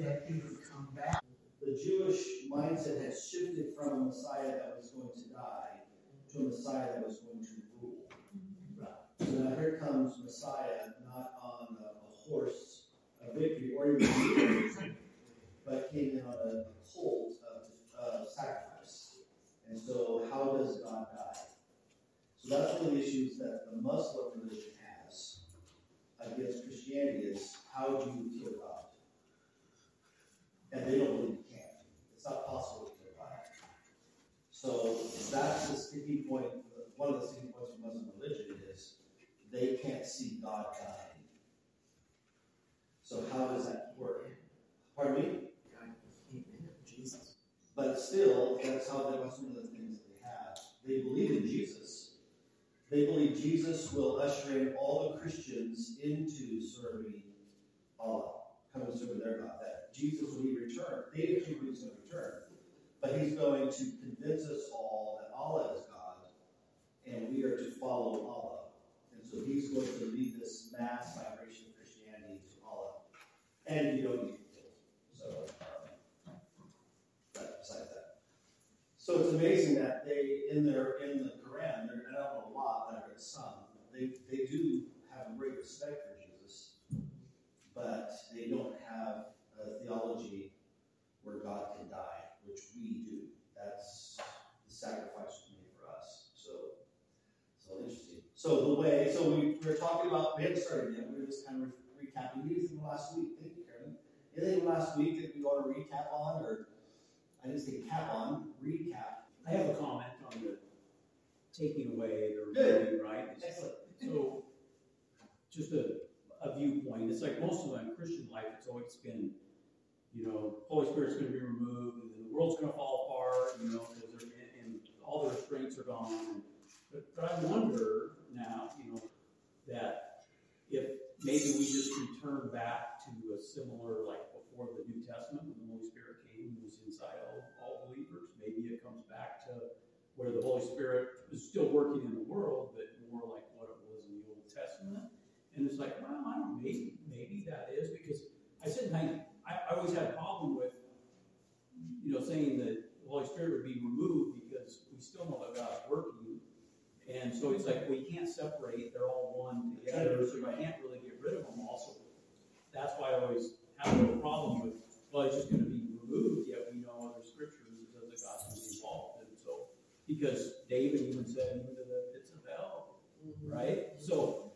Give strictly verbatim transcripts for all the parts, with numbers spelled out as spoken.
that he would come back. The Jewish mindset had shifted from a Messiah that was going to die to a Messiah that was going to rule. Right. So now here comes Messiah, not on a, a horse, a victory, or even but came in on a, a colt of uh, sacrifice. And so how does God die? So that's one of the issues that the Muslim religion has against Christianity is, how do you kill God? And they don't believe you can. It's not possible to kill God. So that's the sticking point. One of the sticking points of Muslim religion is they can't see God dying. So how does that work? Pardon me? Jesus. But still, that's how they, that's one of the things that they have. They believe in Jesus. They believe Jesus will usher in all the Christians into serving Allah, coming to serve their God. That Jesus, when he returns, they actually believe he's going to return, but he's going to convince us all that Allah is God, and we are to follow Allah. And so he's going to lead this mass migration of Christianity to Allah. And you don't need to kill. So, um, but besides that. So it's amazing that they, in their in the Quran, and I don't know a lot, but I've read some, they, they do have a great respect for Jesus, but they don't have a theology where God can die, which we do. That's the sacrifice made for us. So, so interesting. So the way, so we were talking about, we haven't started yet, we were just kind of re- recapping anything from last week. Thank you, Karen. Anything last week that we want to recap on, or I didn't say cap on, recap. I have a comment on the taking away or Good. removing, right? Excellent. So, just a, a viewpoint. It's like most of my Christian life, it's always been, you know, Holy Spirit's going to be removed, and the world's going to fall apart, you know, because they're, and all the restraints are gone. And, but, but I wonder now, you know, that if maybe we just return back to a similar, like before the New Testament, when the Holy Spirit came and was inside all, all believers, maybe it comes back to where the Holy Spirit is still working in the world, but more like what it was in the Old Testament. And it's like, well, I don't know, maybe, maybe that is, because I said, I, I always had a problem with, you know, saying that the Holy Spirit would be removed because we still know that God's working. And so it's like, we can't separate, they're all one together, so you can't really get rid of them also. That's why I always have a little problem with, well, it's just going to be removed, yet we know other scriptures that says that God's going to be involved. And so, because David even said, even to the pits of hell, right? So,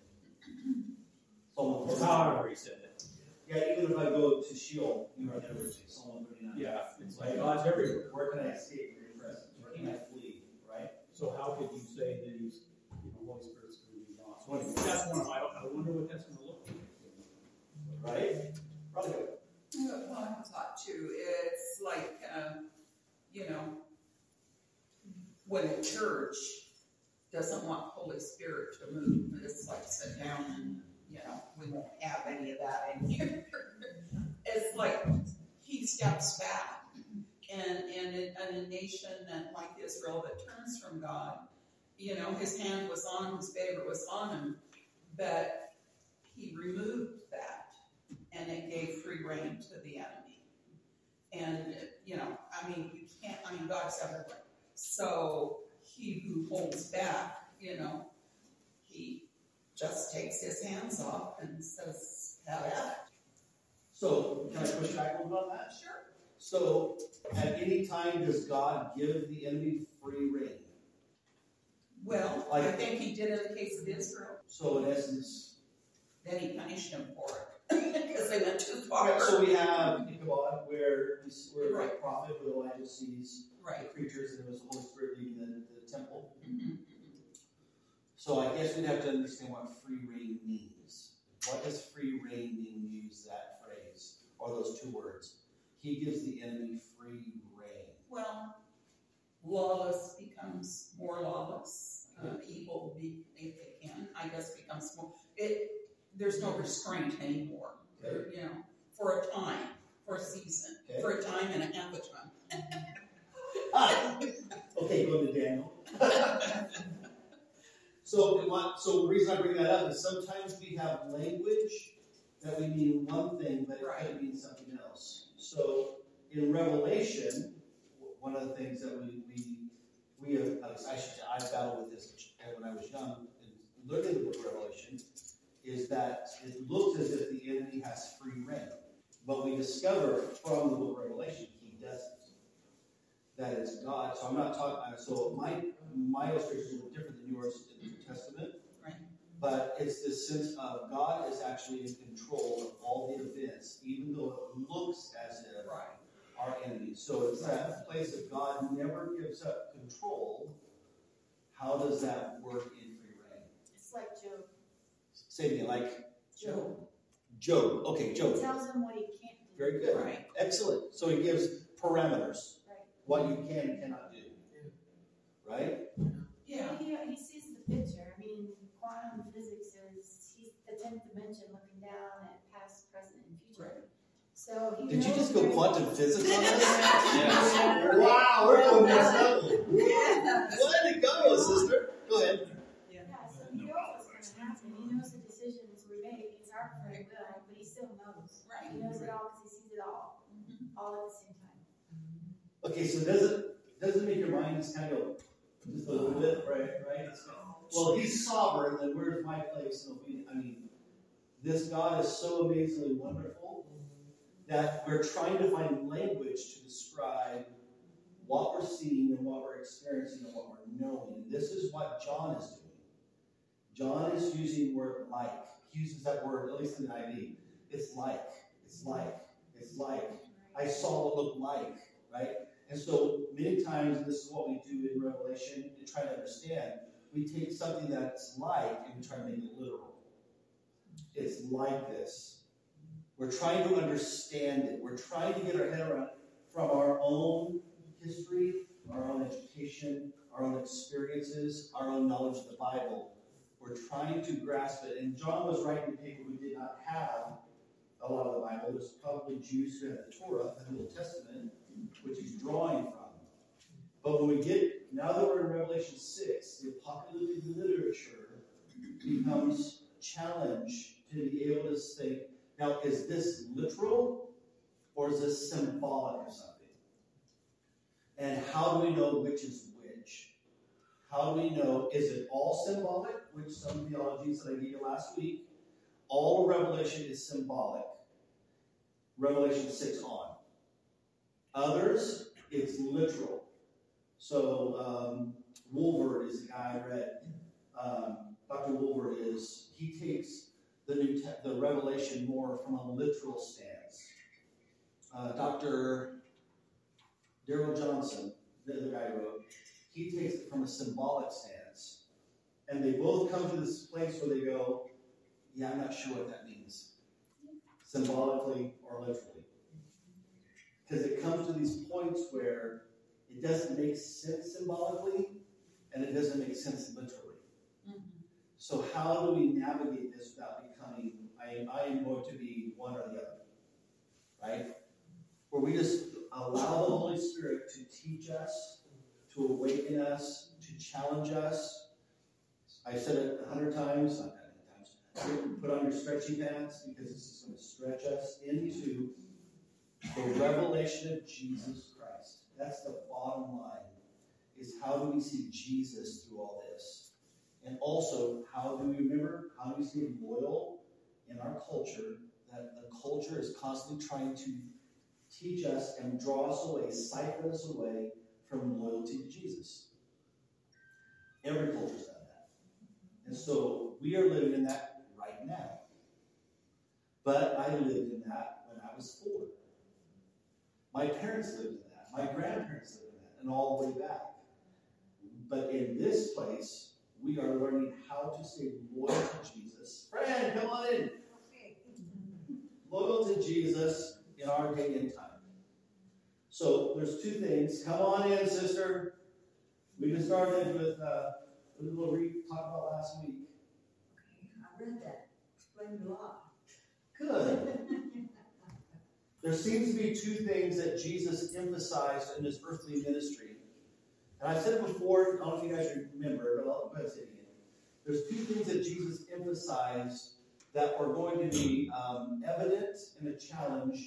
or however he said it. Yeah, even if I go to Sheol, you are never to Psalm thirty-nine. Yeah, it's like God's everywhere. Where can I escape from your presence? Where can I flee? Right? So how could you say that he's, you know, Holy Spirit's going to be gone? So anyway, that's one of my, I wonder what that's going to look like. Right? Probably good. Well, I thought too, it's like, um, you know, when a church doesn't want Holy Spirit to move, it's like sit down and, you know, we won't have any of that in here. It's like he steps back, and, and in, in a nation that, like Israel, that turns from God, you know, his hand was on, his favor was on him, but he removed that, and it gave free rein to the enemy. And, you know, I mean, you can't, I mean, God's everywhere. So he who holds back, you know, he just takes his hands off and says, have at it. So, can I push back a little bit on that? Sure. So, at any time, does God give the enemy free rein? Well, Like, I think he did in the case of Israel. So, in essence, then he punished them for it because they went too far. Right, so we have Ichabod, where where Right. the prophet, where Elijah sees Right. the creatures, and it was the Holy Spirit leading the, the temple. Mm-hmm. So I guess we'd have to understand what free reign means. What does free reign mean? Use that phrase or those two words. He gives the enemy free reign. Well, lawless becomes more lawless. Uh, evil, be, if they can, I guess, becomes more. It there's no restraint anymore. Okay. You know, for a time, for a season, Okay. for a time and a half a time. ah, okay, go to Daniel. so, we want, so the reason I bring that up is sometimes we have language that we mean one thing, but it Right. could mean something else. in Revelation, one of the things that we, we, we have, I should say, I battled with this when I was young, and learning the book of Revelation, is that it looks as if the enemy has free reign. But we discover from the book of Revelation, he doesn't. That it's God. So I'm not talking, so my, my illustration is a little different than yours in the New Testament. Right. But it's this sense of God is actually in control of all the events, even though it looks as if Right. our enemies. So it's that place of God never gives up control. How does that work in free reign? It's like Job. Say me, like Job. Job. Okay, He Job. tells him what he can't do. Very good. Right. Excellent. So he gives parameters, Right. what you can and cannot do. Right? Yeah. He, he sees the picture. I mean, quantum physics is he's the tenth dimension looking down at past, present, and future. Right. So he Did you knows just go very- quantum physics on this? Yes. Wow, we're on next level. Yeah. Way to go, sister. Go ahead. Yeah, so he knows what's going to happen. He knows the decisions we make. It's our free will, but he still knows. Right. He knows it all because he sees it all, Mhm. all at the same time. Okay, so does it does it make your mind just kind of go just a little bit, right? Right? It's kind of, well, he's sovereign, then where's my place in obedience? I mean, this God is so amazingly wonderful that we're trying to find language to describe what we're seeing and what we're experiencing and what we're knowing. And this is what John is doing. John is using the word like. He uses that word, at least in the I V. It's like, it's like, it's like. I saw what looked like, right? And so many times, and this is what we do in Revelation, to try to understand, we take something that's like and we try to make it literal. It's like this. We're trying to understand it. We're trying to get our head around from our own history, our own education, our own experiences, our own knowledge of the Bible. We're trying to grasp it. And John was writing to people who did not have a lot of the Bible. There's probably Jews who had the Torah, the Old Testament, which he's drawing from. But when we get, now that we're in Revelation six, the apocalyptic literature becomes a challenge to be able to say, now, is this literal or is this symbolic or something? And how do we know which is which? How do we know, is it all symbolic, which some theologies that I gave you last week, all Revelation is symbolic. Revelation six on. Others, it's literal. So, um, Wolvert is the guy I read. Um, Doctor Wolvert is, he takes the new te- the Revelation more from a literal stance. Uh, Doctor Darrell Johnson, the other guy who wrote, he takes it from a symbolic stance. And they both come to this place where they go, yeah, I'm not sure what that means, symbolically or literally. Because it comes to these points where it doesn't make sense symbolically, and it doesn't make sense literally. Mhm. So how do we navigate this without becoming, I, I am going to be one or the other, right? Where we just allow the Holy Spirit to teach us, to awaken us, to challenge us. I've said it a hundred times, not that many times. Put on your stretchy pants because this is going to stretch us into the revelation of Jesus Christ. That's the bottom line, is how do we see Jesus through all this? And also, how do we remember, how do we stay loyal in our culture, that the culture is constantly trying to teach us and draw us away, siphon us away from loyalty to Jesus. Every culture's done that. And so we are living in that right now. But I lived in that when I was four. My parents lived in that. My grandparents lived in that, and all the way back. But in this place, we are learning how to stay loyal to Jesus. Fran, come on in. Loyal to Jesus in our day and time. So there's two things. Come on in, sister. We just started with uh, what we talked about last week. I read that. Explained a lot. Good. There seems to be two things that Jesus emphasized in his earthly ministry. And I've said it before, I don't know if you guys remember, but I'll go ahead and say it again. There's two things that Jesus emphasized that are going to be um, evident and a challenge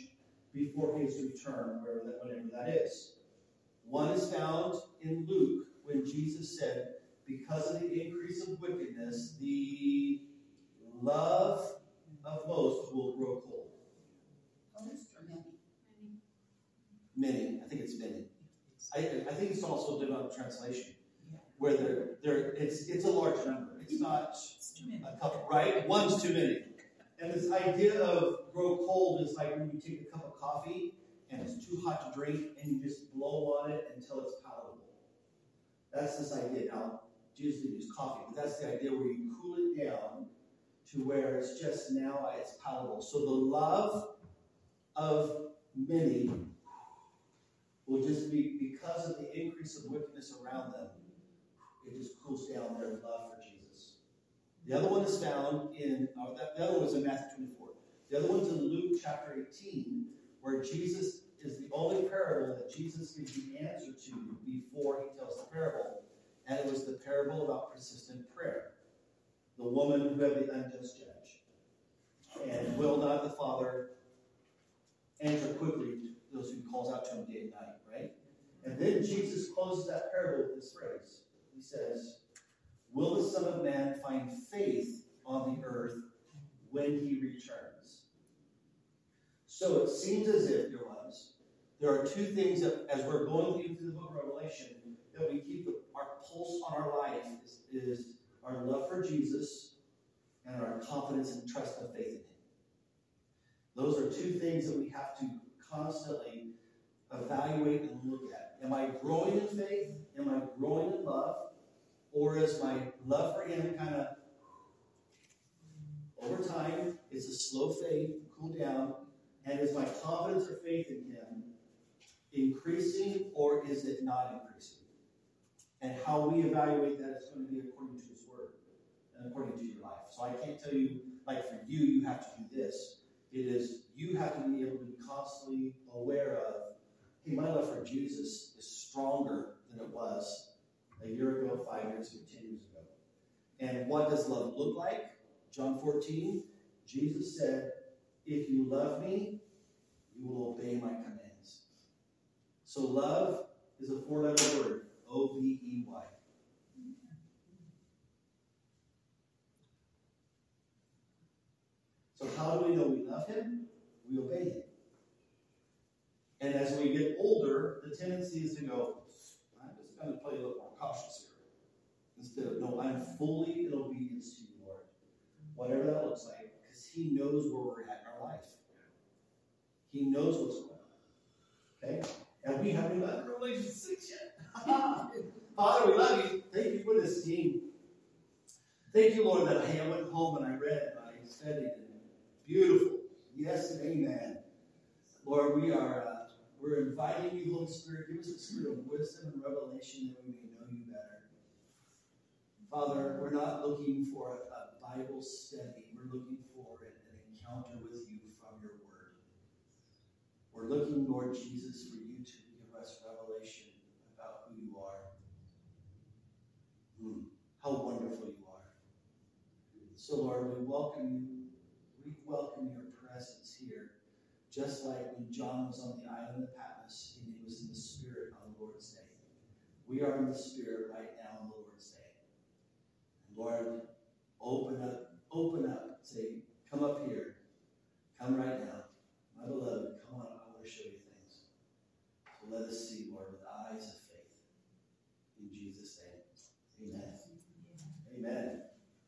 before his return, wherever that, whenever that is. One is found in Luke when Jesus said, because of the increase of wickedness, the love of most will grow cold. Most or many? Many. I think it's many. I, I think it's also developed translation, where they're, they're, it's, it's a large number. It's not a couple, right? One's too many. And this idea of grow cold is like when you take a cup of coffee and it's too hot to drink and you just blow on it until it's palatable. That's this idea. Now, Jesus didn't use coffee, but that's the idea where you cool it down to where it's just now it's palatable. So the love of many will just be, because of the increase of wickedness around them, it just cools down their love for Jesus. The other one is found in, uh, that, the other one was in Matthew twenty-four. The other one's in Luke chapter eighteen, where Jesus is the only parable that Jesus gives the answer to before he tells the parable. And it was the parable about persistent prayer. The woman who had the unjust judge. And will not the Father answer quickly to those who calls out to him day and night, right? And then Jesus closes that parable with this phrase. He says, will the Son of Man find faith on the earth when he returns? So it seems as if, dear ones, there are two things that, as we're going through the book of Revelation, that we keep our pulse on our life is, is our love for Jesus and our confidence and trust and faith in him. Those are two things that we have to constantly evaluate and look at. Am I growing in faith? Am I growing in love? Or is my love for him kind of, over time, it's a slow fade, cool down, and is my confidence or faith in him increasing, or is it not increasing? And how we evaluate that is going to be according to his word and according to your life. So I can't tell you, like for you, you have to do this. It is, you have to be able to be constantly aware of, hey, my love for Jesus is stronger than it was a year ago, five years ago, ten years ago. And what does love look like? John fourteen, Jesus said, if you love me, you will obey my commands. So love is a four-letter word, O B E Y. So how do we know we love him? We obey him. And as we get older, the tendency is to go, I'm just going to play a little more cautious here. Instead of, no, I'm fully in obedience to you, Lord. Whatever that looks like, because he knows where we're at in our life. He knows what's going on. Okay? And we haven't got a relationship yet. Father, we love you. Thank you for this team. Thank you, Lord, that hey, I went home and I read and I studied. And beautiful. Yes and amen. Lord, we are uh, we're inviting you, Holy Spirit. Give us a spirit of wisdom and revelation that we may know you better. Father, we're not looking for a, a Bible study. We're looking for an, an encounter with you from your word. We're looking, Lord Jesus, for you to give us revelation about who you are. Mm, how wonderful you are. So, Lord, we welcome you. We welcome your presence here. Just like when John was on the island of Patmos and he was in the Spirit on the Lord's day. We are in the Spirit right now on the Lord's day. And Lord, open up, open up. Say, come up here. Come right now. My beloved, come on, I want to show you things. So let us see, Lord, with eyes of faith. In Jesus' name, amen. Amen.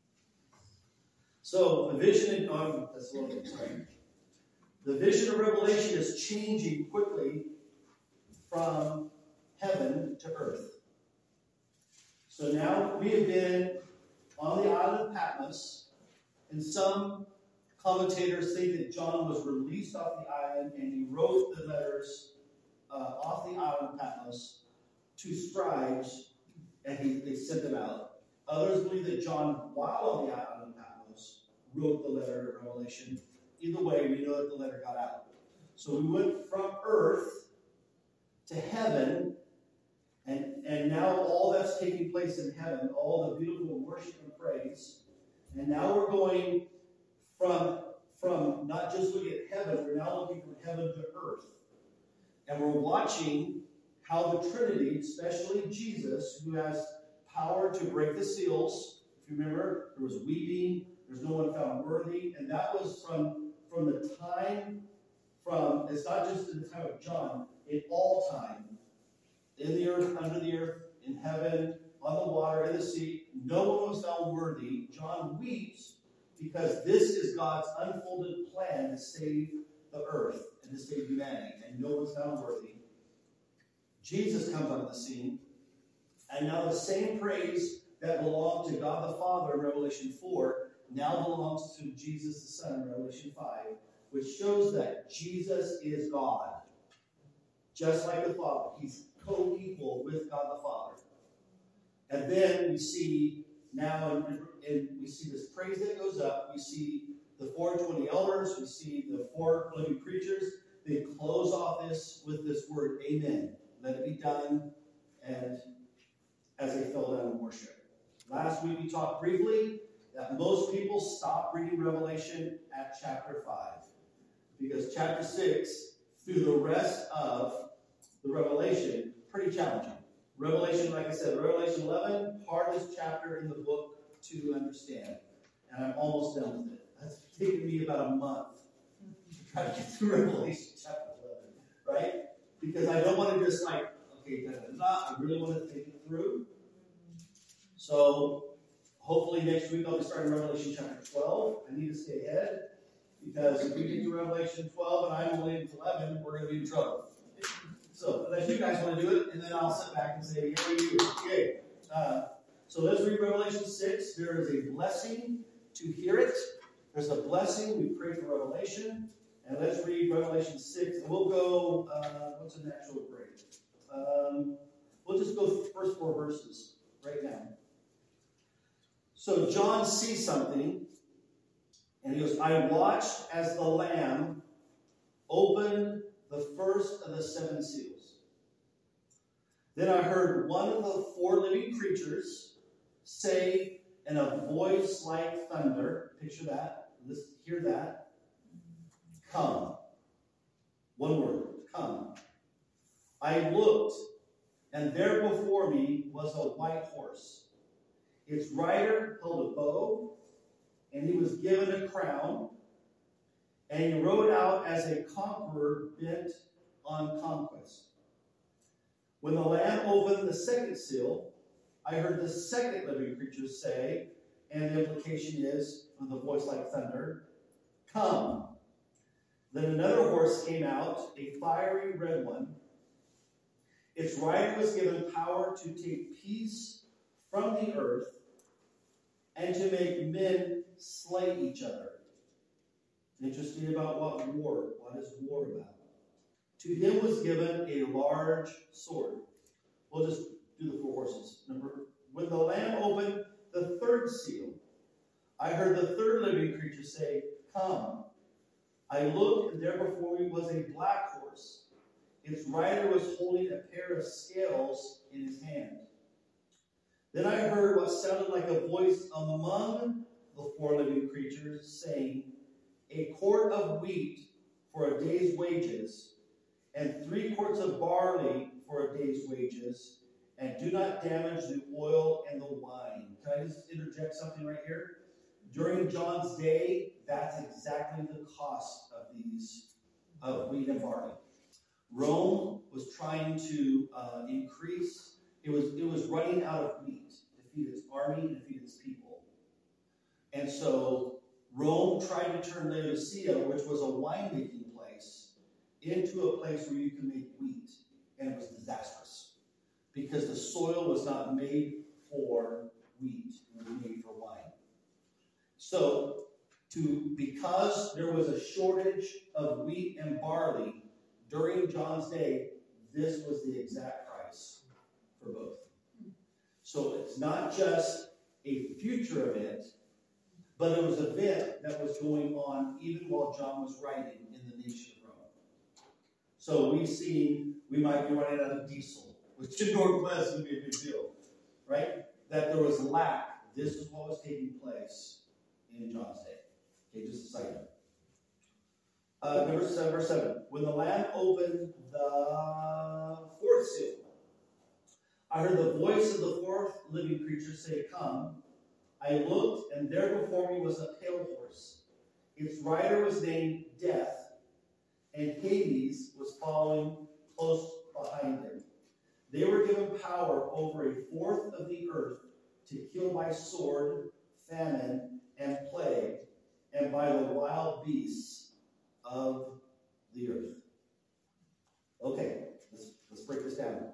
So, the vision, um, that's a little bit, sorry. The vision of Revelation is changing quickly from heaven to earth. So now we have been on the island of Patmos, and some commentators think that John was released off the island and he wrote the letters uh, off the island of Patmos to scribes, and he, they sent them out. Others believe that John, while on the island of Patmos, wrote the letter of Revelation. Either way, we know that the letter got out. So we went from earth to heaven, and, and now all that's taking place in heaven, all the beautiful worship and praise. And now we're going from, from not just looking at heaven, we're now looking from heaven to earth. And we're watching how the Trinity, especially Jesus, who has power to break the seals. If you remember, there was weeping, there's no one found worthy, and that was from, from the time, from, it's not just in the time of John, in all time, in the earth, under the earth, in heaven, on the water, in the sea, no one was found worthy. John weeps because this is God's unfolded plan to save the earth and to save humanity, and no one's found worthy. Jesus comes onto the scene, and now the same praise that belonged to God the Father in Revelation four now belongs to Jesus the Son in Revelation five, which shows that Jesus is God. Just like the Father. He's co-equal with God the Father. And then we see now, and we see this praise that goes up. We see the four and twenty elders. We see the four living creatures. They close off this with this word, amen. Let it be done, and as they fell down in worship. Last week we talked briefly that most people stop reading Revelation at chapter five. Because chapter six, through the rest of the Revelation, pretty challenging. Revelation, like I said, Revelation eleven, hardest chapter in the book to understand. And I'm almost done with it. That's taken me about a month to try to get through Revelation chapter eleven, right? Because I don't want to just like, okay, da, da, da, I really want to think it through. So hopefully next week I'll be starting Revelation chapter twelve. I need to stay ahead. Because if we get to Revelation twelve and I'm only in eleven, we're going to be in trouble. So unless you guys want to do it, and then I'll sit back and say, yeah, you. Okay. Uh, so let's read Revelation six. There is a blessing to hear it. There's a blessing. We pray for Revelation. And let's read Revelation six. And we'll go, uh, what's the next real break? Um, we'll just go through the first four verses right now. So John sees something. And he goes, I watched as the Lamb opened the first of the seven seals. Then I heard one of the four living creatures say in a voice like thunder, picture that, listen, hear that, come. One word, come. I looked, and there before me was a white horse. Its rider held a bow, and he was given a crown, and he rode out as a conqueror bent on conquest. When the Lamb opened the second seal, I heard the second living creature say, and the implication is, with a voice like thunder, come. Then another horse came out, a fiery red one. Its rider was given power to take peace from the earth and to make men slay each other. Interesting about what war, what is war about? To him was given a large sword. We'll just do the four horses. Number, when the Lamb opened the third seal, I heard the third living creature say, come. I looked, and there before me was a black horse. Its rider was holding a pair of scales in his hand. Then I heard what sounded like a voice among the four living creatures saying, a quart of wheat for a day's wages, and three quarts of barley for a day's wages, and do not damage the oil and the wine. Can I just interject something right here? During John's day, that's exactly the cost of these, of wheat and barley. Rome was trying to uh, increase, it was, it was running out of wheat to feed its army and to feed its people. And so Rome tried to turn Laodicea, which was a wine-making place, into a place where you can make wheat. And it was disastrous. Because the soil was not made for wheat. It was made for wine. So, to because there was a shortage of wheat and barley during John's day, this was the exact price for both. So it's not just a future event, but it was an event that was going on even while John was writing in the nation of Rome. So we see we might be running out of diesel, which in Northwest would be a big deal, right? That there was lack. This is what was taking place in John's day. Okay, just a side note. Uh, number seven, verse seven. When the Lamb opened the fourth seal, I heard the voice of the fourth living creature say, "Come." I looked, and there before me was a pale horse. Its rider was named Death, and Hades was following close behind him. They were given power over a fourth of the earth to kill by sword, famine, and plague, and by the wild beasts of the earth. Okay, let's, let's break this down.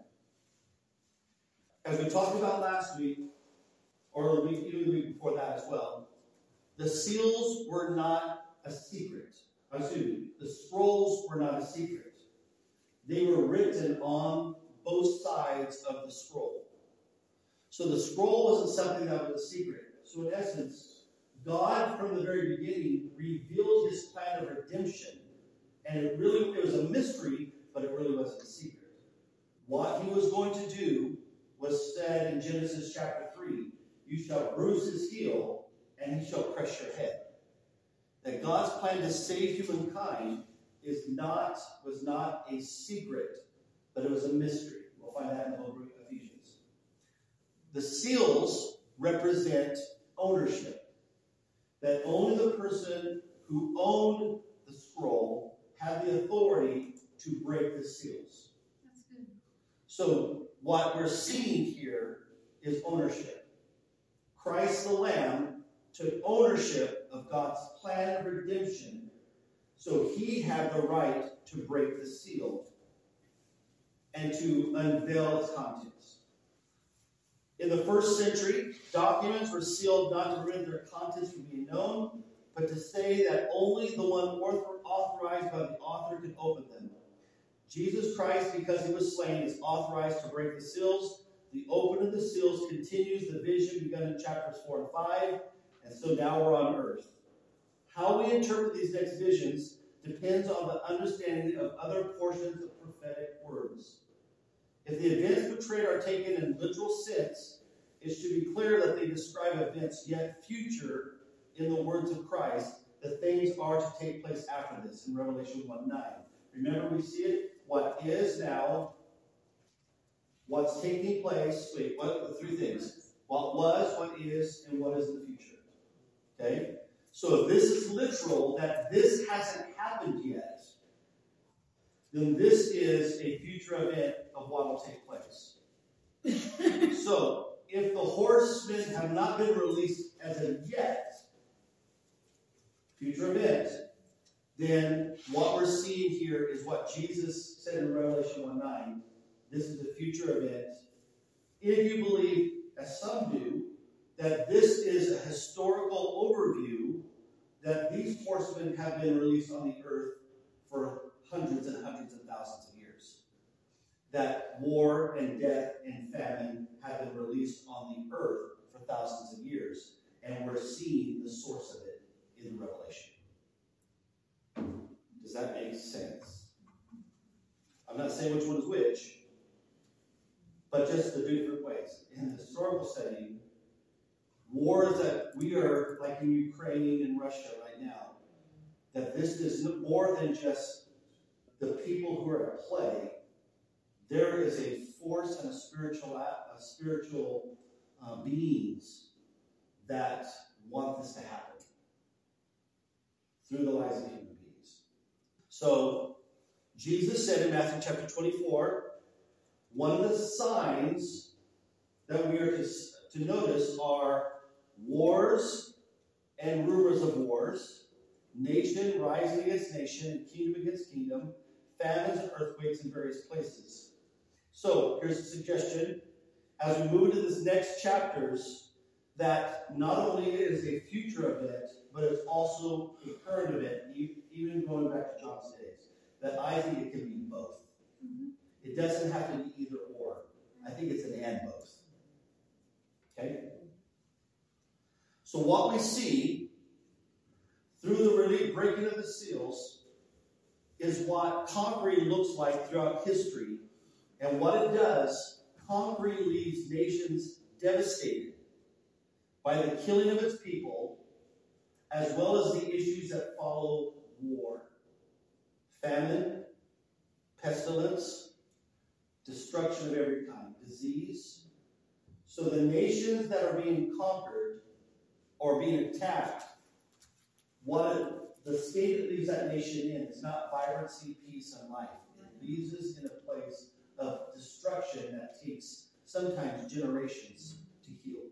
As we talked about last week, or the week, even the week before that as well, the seals were not a secret. Excuse me, the scrolls were not a secret. They were written on both sides of the scroll. So the scroll wasn't something that was a secret. So in essence, God from the very beginning revealed his plan of redemption. And it really it was a mystery, but it really wasn't a secret. What he was going to do was said in Genesis chapter three, "You shall bruise his heel, and he shall crush your head." That God's plan to save humankind is not was not a secret, but it was a mystery. We'll find that in the book of Ephesians. The seals represent ownership. That only the person who owned the scroll had the authority to break the seals. That's good. So what we're seeing here is ownership. Christ the Lamb took ownership of God's plan of redemption, so he had the right to break the seal and to unveil its contents. In the first century, documents were sealed not to prevent their contents from being known, but to say that only the one authorized by the author could open them. Jesus Christ, because he was slain, is authorized to break the seals. The opening of the seals continues the vision begun in chapters four and five, and so now we're on earth. How we interpret these next visions depends on the understanding of other portions of prophetic words. If the events portrayed are taken in literal sense, it should be clear that they describe events yet future in the words of Christ, that things are to take place after this in Revelation one nine. Remember, we see it, what is now, what's taking place, wait, what the three things? What was, what is, and what is in the future. Okay? So if this is literal, that this hasn't happened yet, then this is a future event of what will take place. So, if the horsemen have not been released as of yet, future event, then what we're seeing here is what Jesus said in Revelation one nine. This is a future event. If you believe, as some do, that this is a historical overview, that these horsemen have been released on the earth for hundreds and hundreds and thousands of years. That war and death and famine have been released on the earth for thousands of years. And we're seeing the source of it in Revelation. Does that make sense? I'm not saying which one is which, but just the different ways. In the historical setting, wars that we are, like in Ukraine and Russia right now, that this is more than just the people who are at play. There is a force and a spiritual, a spiritual uh, beings that want this to happen through the lives of human beings. So, Jesus said in Matthew chapter twenty-four, one of the signs that we are to, to notice are wars and rumors of wars, nation rising against nation, and kingdom against kingdom, famines and earthquakes in various places. So, here's a suggestion. As we move into this next chapters, that not only is a future event, but it's also a current event, even going back to John's days, that I think it can be both. Mm-hmm. It doesn't have to be either or. I think it's an and both. Okay? So what we see through the breaking of the seals is what conquering looks like throughout history. And what it does, conquering leaves nations devastated by the killing of its people, as well as the issues that follow war. famine, pestilence, destruction of every kind, disease. So the nations that are being conquered or being attacked, what the state it leaves that nation in is not vibrancy, peace, and life. It leaves us in a place of destruction that takes sometimes generations to heal.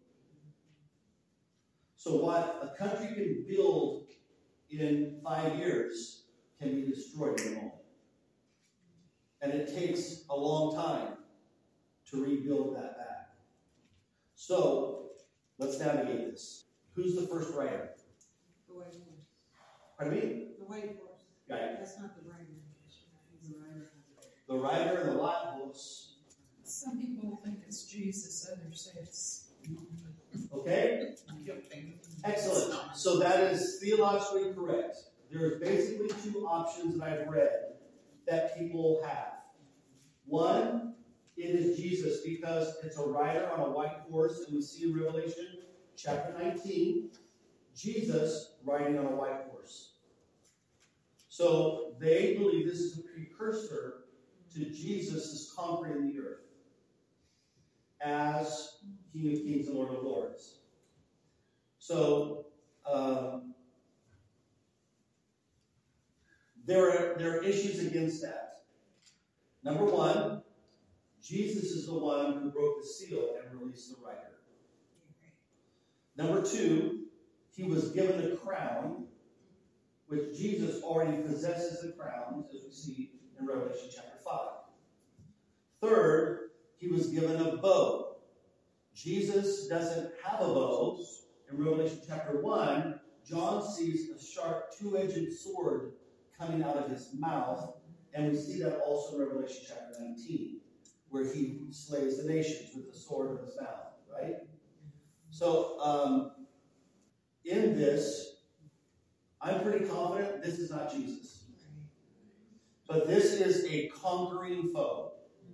So what a country can build in five years can be destroyed in a moment. And it takes a long time to rebuild that back. So let's navigate this. Who's the first writer? The white horse. Pardon me? The white horse. Right. That's not the writer. He's the writer. The writer and the Logos. Some people think it's Jesus, others say it's. Okay? Excellent. So that is theologically correct. There's basically two options that I've read that people have. One, it is Jesus because it's a rider on a white horse, and we see in Revelation chapter nineteen, Jesus riding on a white horse. So they believe this is a precursor to Jesus' conquering the earth as King of Kings and Lord of Lords. So um, there are there are issues against that. Number one, Jesus is the one who broke the seal and released the rider. Number two, he was given a crown, which Jesus already possesses the crown, as we see in Revelation chapter five. Third, he was given a bow. Jesus doesn't have a bow. In Revelation chapter one, John sees a sharp two-edged sword coming out of his mouth, and we see that also in Revelation chapter nineteen, where he slays the nations with the sword of his mouth, right? So, um, in this, I'm pretty confident this is not Jesus. But this is a conquering foe.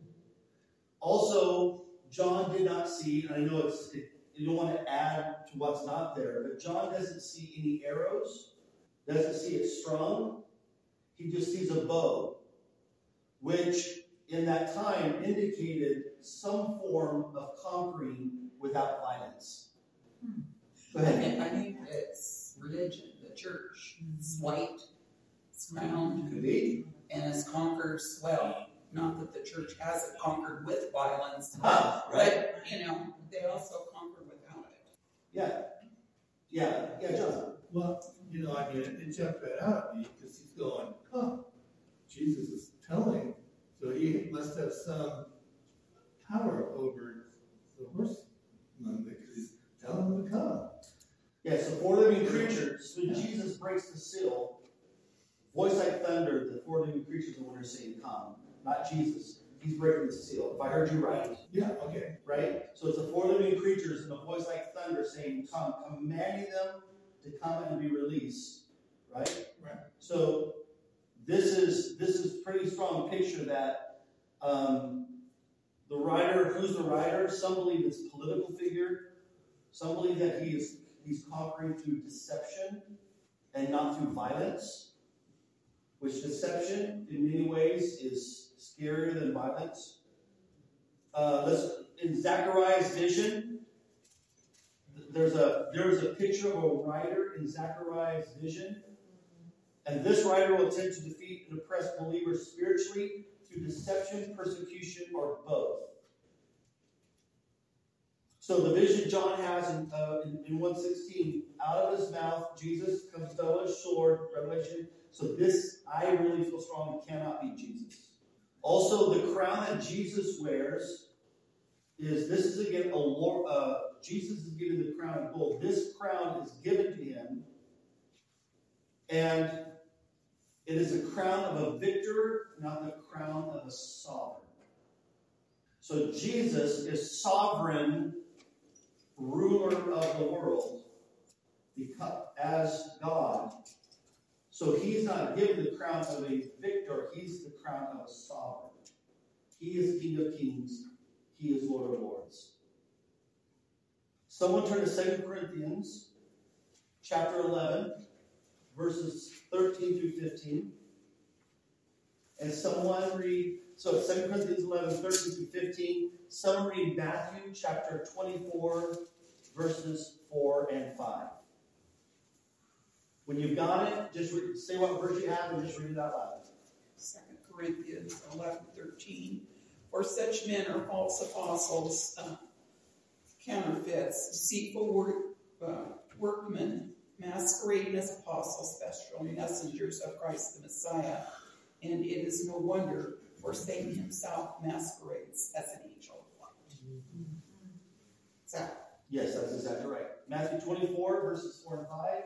Also, John did not see, and I know it's it, you don't want to add to what's not there, but John doesn't see any arrows, doesn't see it strung. He just sees a bow, which in that time indicated some form of conquering without violence. Hmm. Go I ahead. think, I think it's religion, the church. It's white, it's crowned, Could be. and it's conquers well. Not that the church hasn't conquered with violence, Ah, right. but, you know, they also conquer without it. Yeah. Yeah. Yeah, John. Well, you know, I mean, it, it jumped right out at me because he's going, huh, Jesus is telling. So he must have some power over the horseman because he's telling him to come. Yes, the four living creatures, when Jesus breaks the seal, voice like thunder, the four living creatures are the ones saying, come. Not Jesus. He's breaking the seal. If I heard you right. Yeah, okay. Right? So it's the four living creatures and a voice like thunder saying, come, commanding them to come and be released. Right? Right. So this is this is pretty strong picture that um, the writer, who's the writer? Some believe it's a political figure. Some believe that he is he's conquering through deception and not through violence. Which deception, in many ways, is scarier than violence. Uh, let's in Zechariah's vision. There's a there's a picture of a rider in Zechariah's vision, and this rider will attempt to defeat and oppress believers spiritually through deception, persecution, or both. So the vision John has in, uh, in, in one sixteen, out of his mouth Jesus comes double-edged sword, Revelation. So this, I really feel strong, it cannot be Jesus. Also, the crown that Jesus wears is, this is again, a Lord, uh, Jesus is given the crown of gold. This crown is given to him, and it is a crown of a victor, not the crown of a sovereign. So Jesus is sovereign ruler of the world as God. So he's not given the crown of a victor, he's the crown of a sovereign. He is King of Kings, he is Lord of Lords. Someone turn to Second Corinthians chapter eleven, verses thirteen through fifteen. And someone read, so Second Corinthians eleven, thirteen through fifteen. Someone read Matthew chapter twenty-four, verses four and five. When you've got it, just read, say what verse you have and just read it out loud. Second Corinthians eleven, thirteen. For such men are false apostles, uh, counterfeits, deceitful work, uh, workmen, masquerading as apostles, special messengers of Christ the Messiah. And it is no wonder, for Satan himself masquerades as an angel of light. Is that? Yes, that's exactly right. Matthew twenty-four, verses four and five.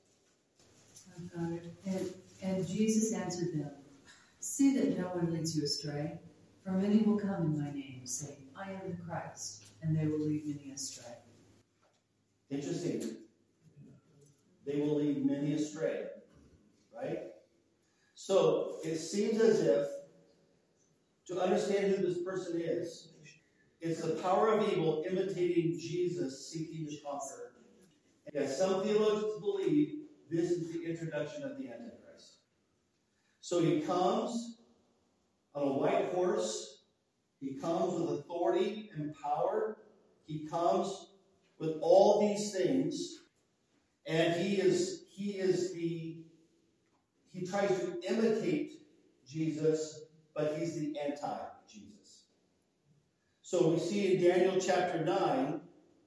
And, and Jesus answered them, see that no one leads you astray, for many will come in my name, saying, I am the Christ, and they will lead many astray. Interesting. They will lead many astray. Right? So, it seems as if, to understand who this person is, it's the power of evil imitating Jesus, seeking to conquer. And yes, some theologians believe this is the introduction of the Antichrist. So he comes on a white horse. He comes with authority and power. He comes with all these things. And he is, he is the, he tries to imitate Jesus, but he's the anti-Jesus. So we see in Daniel chapter nine,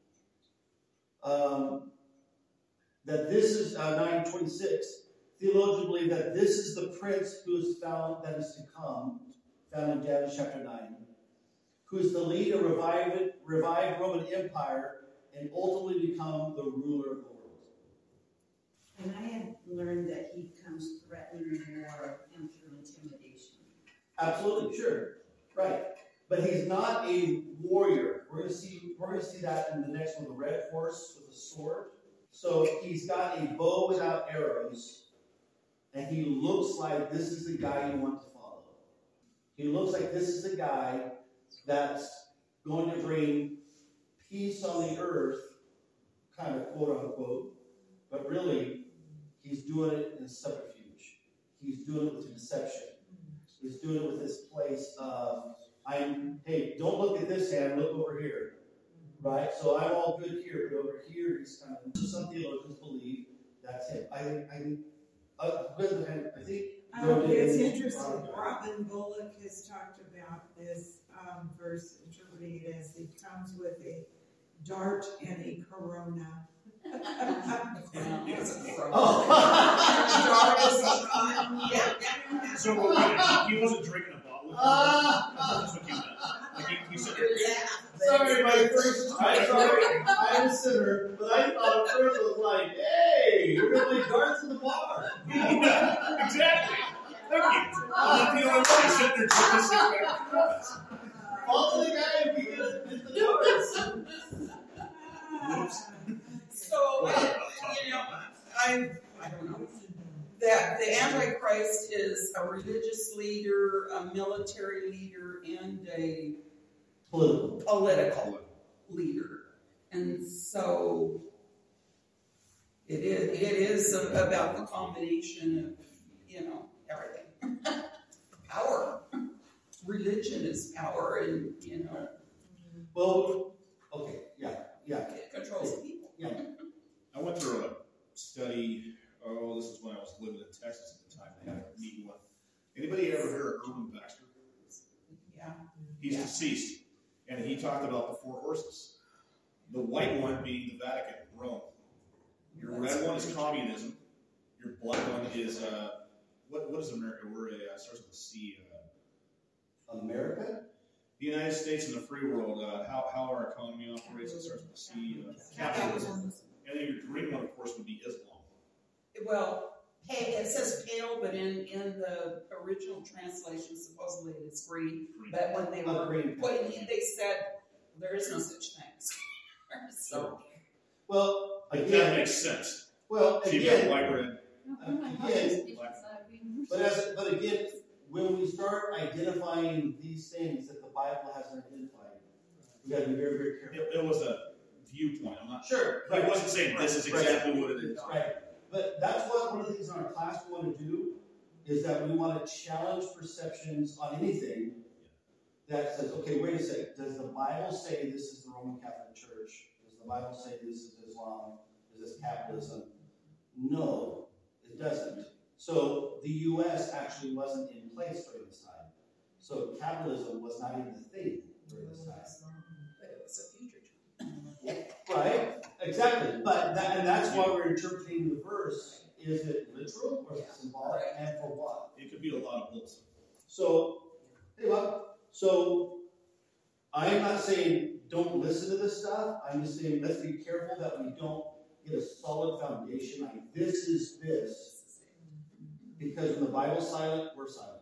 um, that this is, uh, nine twenty-six, theologians believe that this is the prince who is found, that is to come, found in Daniel chapter nine, who is to lead a revived, revived Roman Empire and ultimately become the ruler of the world. And I had learned that he comes threatening war and through intimidation. Absolutely, sure. Right. But he's not a warrior. We're going to see, we're going to see that in the next one, the red horse with a sword. So he's got a bow without arrows, and he looks like this is the guy you want to follow. He looks like this is the guy that's going to bring peace on the earth, kind of quote unquote, but really, he's doing it in subterfuge. He's doing it with deception. He's doing it with this place of, I'm, hey, don't look at this hand, look over here. Right? So I'm all good here, but over here he's kind of, so some theologians believe that's him. I think, I think, uh, I think, Um, it's interesting. Robin Bullock has talked about this um, verse, interpreting it as he comes with a dart and a corona. So wait, he wasn't drinking a bottle of uh, That's what you meant. Like he, he said, sorry, my first, I'm sorry, I'm a sinner, but I thought at first it was like, hey, we're going to play darts in the bar. Exactly. Thank you. I'm the only one sitting there drinking six packs. Follow the guy if you get the darts. Whoops. So, uh, you know, I, I don't know. That the Antichrist is a religious leader, a military leader, and a political, political leader. And so it is, it is about the combination of, you know, everything. Power. Religion is power, and, you know. Well, okay, yeah, yeah. It controls people. Yeah. I went through a study, oh, this is when I was living in Texas at the time. They had a meeting with. Anybody ever heard of Irvin Baxter? Yeah. He's yeah. deceased. And he talked about the four horses. The white one being the Vatican, Rome. Your That's red one is true. communism. Your black one is, uh, what, what is America? We're a, uh, starts with a C. Uh, America? The United States and the free world, uh, how, how our economy operates, it starts with a C. Uh, capitalism. And then your green one, of course, would be Islam. Well, pale, it says pale, but in, in the original translation, supposedly it's green. But when they Oh, were green. putting it, they said there is no such thing as color. So, Well, That again, makes sense. well, So you got again, white, red. again, but as, but again, when we start identifying these things that the Bible hasn't identified, we got to be very, very careful. It, it was a viewpoint. I'm not Sure. He wasn't saying this is Right. exactly what it is. Right. But that's what one of the things in our class we want to do. is that we want to challenge perceptions on anything that says, okay, wait a second, does the Bible say this is the Roman Catholic Church? Does the Bible say this is Islam? Is this capitalism? No, it doesn't. So the U S actually wasn't in place during this time. So capitalism was not even a thing during this time. But it was a future time. Right? Exactly. But that, and that's why we're interpreting the verse. Is it literal or is it symbolic? And for what? It could be a lot of both. So, hey, well, so I'm not saying don't listen to this stuff. I'm just saying let's be careful that we don't get a solid foundation. Like this is this. Because when the Bible's silent, we're silent.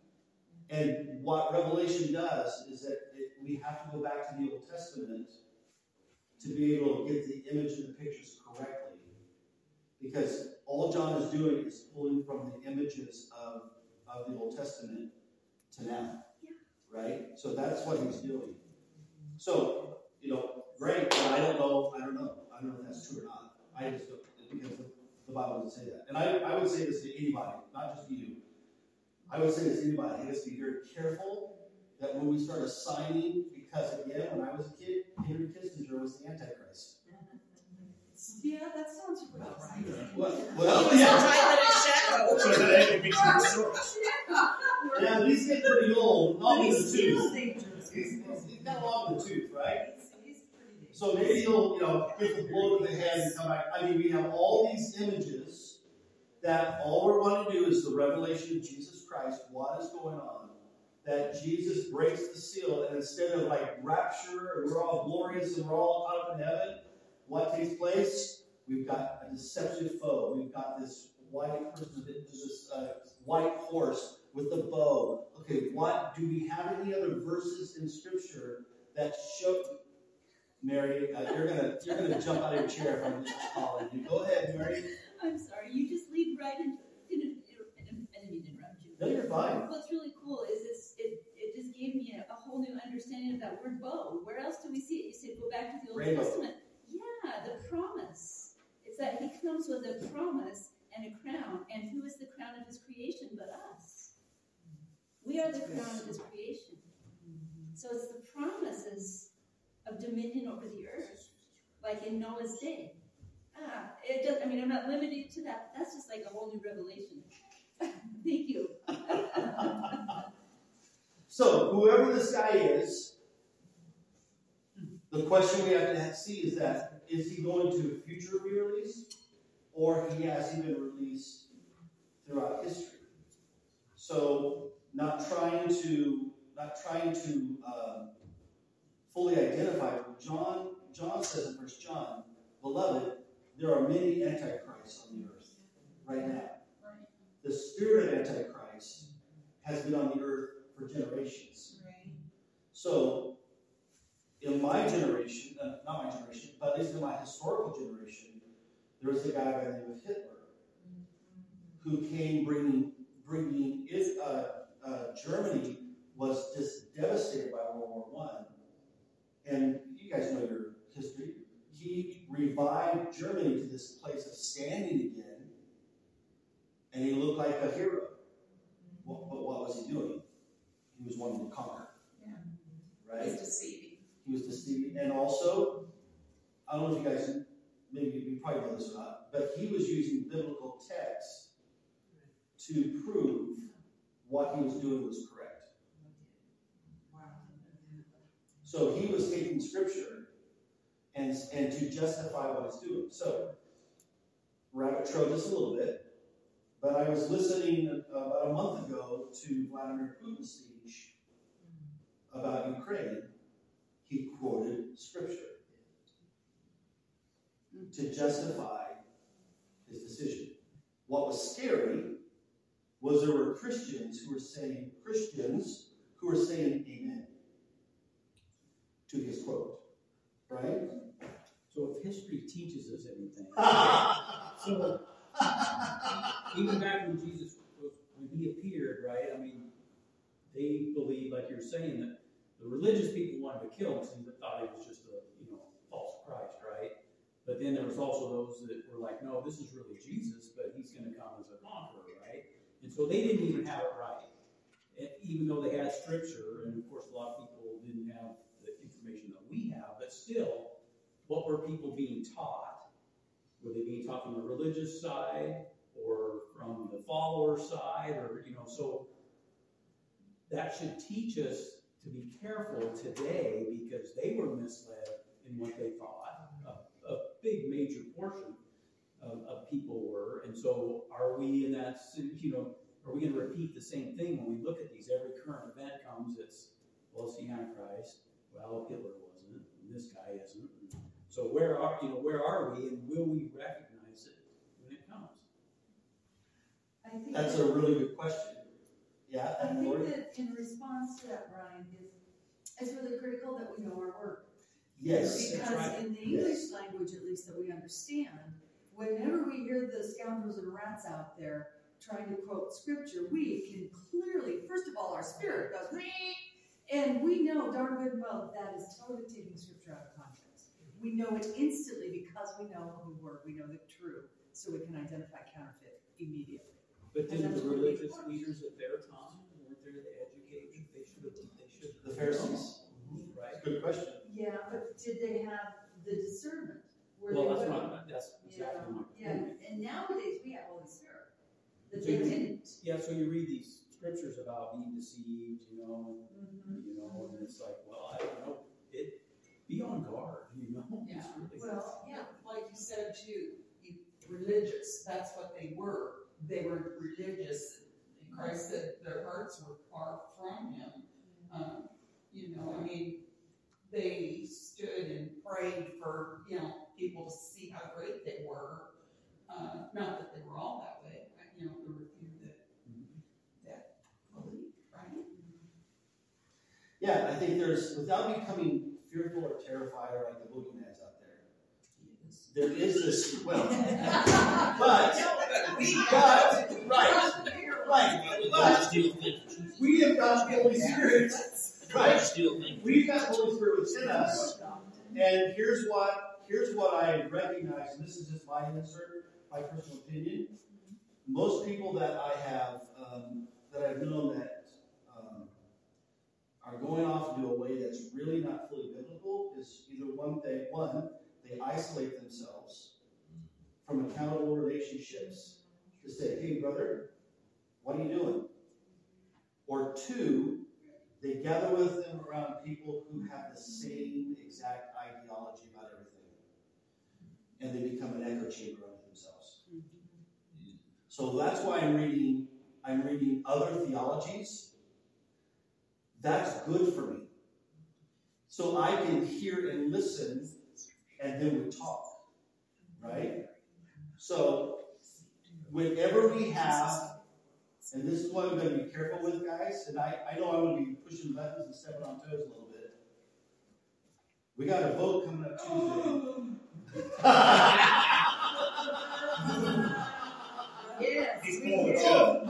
And what Revelation does is that it, we have to go back to the Old Testament to be able to get the image and the pictures correctly. Because all John is doing is pulling from the images of, of the Old Testament to now. Yeah. Right? So that's what he's doing. So, you know, great, but I don't know, I don't know. I don't know if that's true or not. I just don't, because the, the Bible doesn't say that. And I, I would say this to anybody, not just you. I would say this to anybody, let's be very careful that when we start assigning, because again, when I was a kid, Henry Kissinger was the Antichrist. Yeah, that sounds about right. Well, well yeah. So that would be true source. Yeah, but he's getting pretty old, long in the tooth. He's, he's got long in the tooth, right? So maybe he'll, you know, give the blow to the head and come back. I mean, we have all these images that all we want to do is the revelation of Jesus Christ, what is going on, that Jesus breaks the seal, and instead of like rapture, and we're all glorious and we're all caught up in heaven, what takes place? We've got a deceptive foe. We've got this white person, this uh, white horse with the bow. Okay, what do we have any other verses in Scripture that show? Mary, uh, you're gonna you're gonna jump out of your chair if I'm just calling you. Go ahead, Mary. I'm sorry, you just lead right into it. I didn't mean to interrupt you. No, you're fine. What's really cool is it's, it it just gave me a, a whole new understanding of that word bow. Where else do we see it? You said go back to the Old Rainbow. Testament. Yeah, the promise. It's that he comes with a promise and a crown. And who is the crown of his creation but us? We are the crown of his creation. So it's the promises of dominion over the earth, like in Noah's day. Ah, it does, I mean, I'm not limited to that. That's just like a whole new revelation. Thank you. So, whoever this guy is, the question we have to see is that, is he going to a future re-release, or he has he been released throughout history? So, not trying to, not trying to um, fully identify. John, John says in First John, beloved, there are many antichrists on the earth right now. The spirit of Antichrist has been on the earth for generations. Right. So, in my generation, uh, not my generation, but at least in my historical generation, there was a guy by the name of Hitler who came bringing, bringing it, uh, uh, Germany was just devastated by World War One. And you guys know your history. He revived Germany to this place of standing again. And he looked like a hero. What, but what was he doing? He was wanting to conquer. Yeah. Right? He was deceiving. He was deceiving. And also, I don't know if you guys, maybe you probably know this or not, but he was using biblical texts to prove what he was doing was correct. Wow. So he was taking scripture and, and to justify what he's doing. So, rabbit trail just a little bit. But I was listening about a month ago to Vladimir Putin's speech about Ukraine. He quoted scripture to justify his decision. What was scary was there were Christians who were saying, Christians who were saying amen to his quote. Right? So if history teaches us anything, so even back when Jesus, was, when he appeared, right, I mean, they believed, like you're saying, that the religious people wanted to kill him and thought it was just a, you know, false Christ, right? But then there was also those that were like, no, this is really Jesus, but he's going to come as a conqueror, right? And so they didn't even have it right. And even though they had scripture, and of course a lot of people didn't have the information that we have, but still, what were people being taught? Were they being taught from the religious side or from the follower side? Or, you know, so that should teach us to be careful today because they were misled in what they thought. A, a big major portion of, of people were. And so are we in that, you know, are we going to repeat the same thing when we look at these? Every current event comes, it's, well, it's the Antichrist. Well, Hitler wasn't, and this guy isn't. So where are, you know, where are we, and will we recognize it when it comes? I think That's that, a really good question. Yeah, I think Lori? that in response to that, Brian, is it's really critical that we know our word. Yes. Because right. in the English Yes. language, at least that we understand, whenever we hear the scoundrels and rats out there trying to quote scripture, we can clearly, first of all, our spirit goes, "Meh," and we know darn good and well that is totally taking scripture out of context. We know it instantly because we know the word, we know the true, so we can identify counterfeit immediately. But And didn't that's the what we- religious leaders at their time, weren't there the educated, they should have, they should have. The Pharisees. Right? Good question. Yeah, but did they have the discernment? Were Well, they that's willing? not, that's Yeah, exactly my yeah, point. and nowadays we have Holy Spirit, that So they you- didn't. Yeah, so you read these scriptures about being deceived, you know, Mhm. you know, and it's like, well, I don't know, it, be on guard, you know? It's Yeah. really- Well, yeah, like you said too, you- religious, that's what they were. They were religious. Christ said their hearts were far from him. Um, you know, I mean, they stood and prayed for, you know, people to see how great they were. Uh, not that they were all that way. You know, there were a few that, that believed, right? Yeah, I think there's, without becoming fearful or terrified or like the boogeyman's out there, there is this, well, but, but, right, right, but we have got the Holy Spirit, right, we've got the Holy Spirit within us, and here's what, here's what I recognize, and this is just my insert, my personal opinion. Most people that I have, um, that I've known that um, are going off into a way that's really not fully biblical is either one thing, one, they isolate themselves from accountable relationships to say, hey, brother, what are you doing? Or two, they gather with them around people who have the same exact ideology about everything. And they become an echo chamber unto themselves. So that's why I'm reading, I'm reading other theologies. That's good for me. So I can hear and listen, and then we talk. Right? So, whenever we have, and this is what I'm going to be careful with, guys, and I, I know I'm going to be pushing buttons and stepping on toes a little bit. We got a vote coming up Tuesday. Yes, He's we pulling do. it up.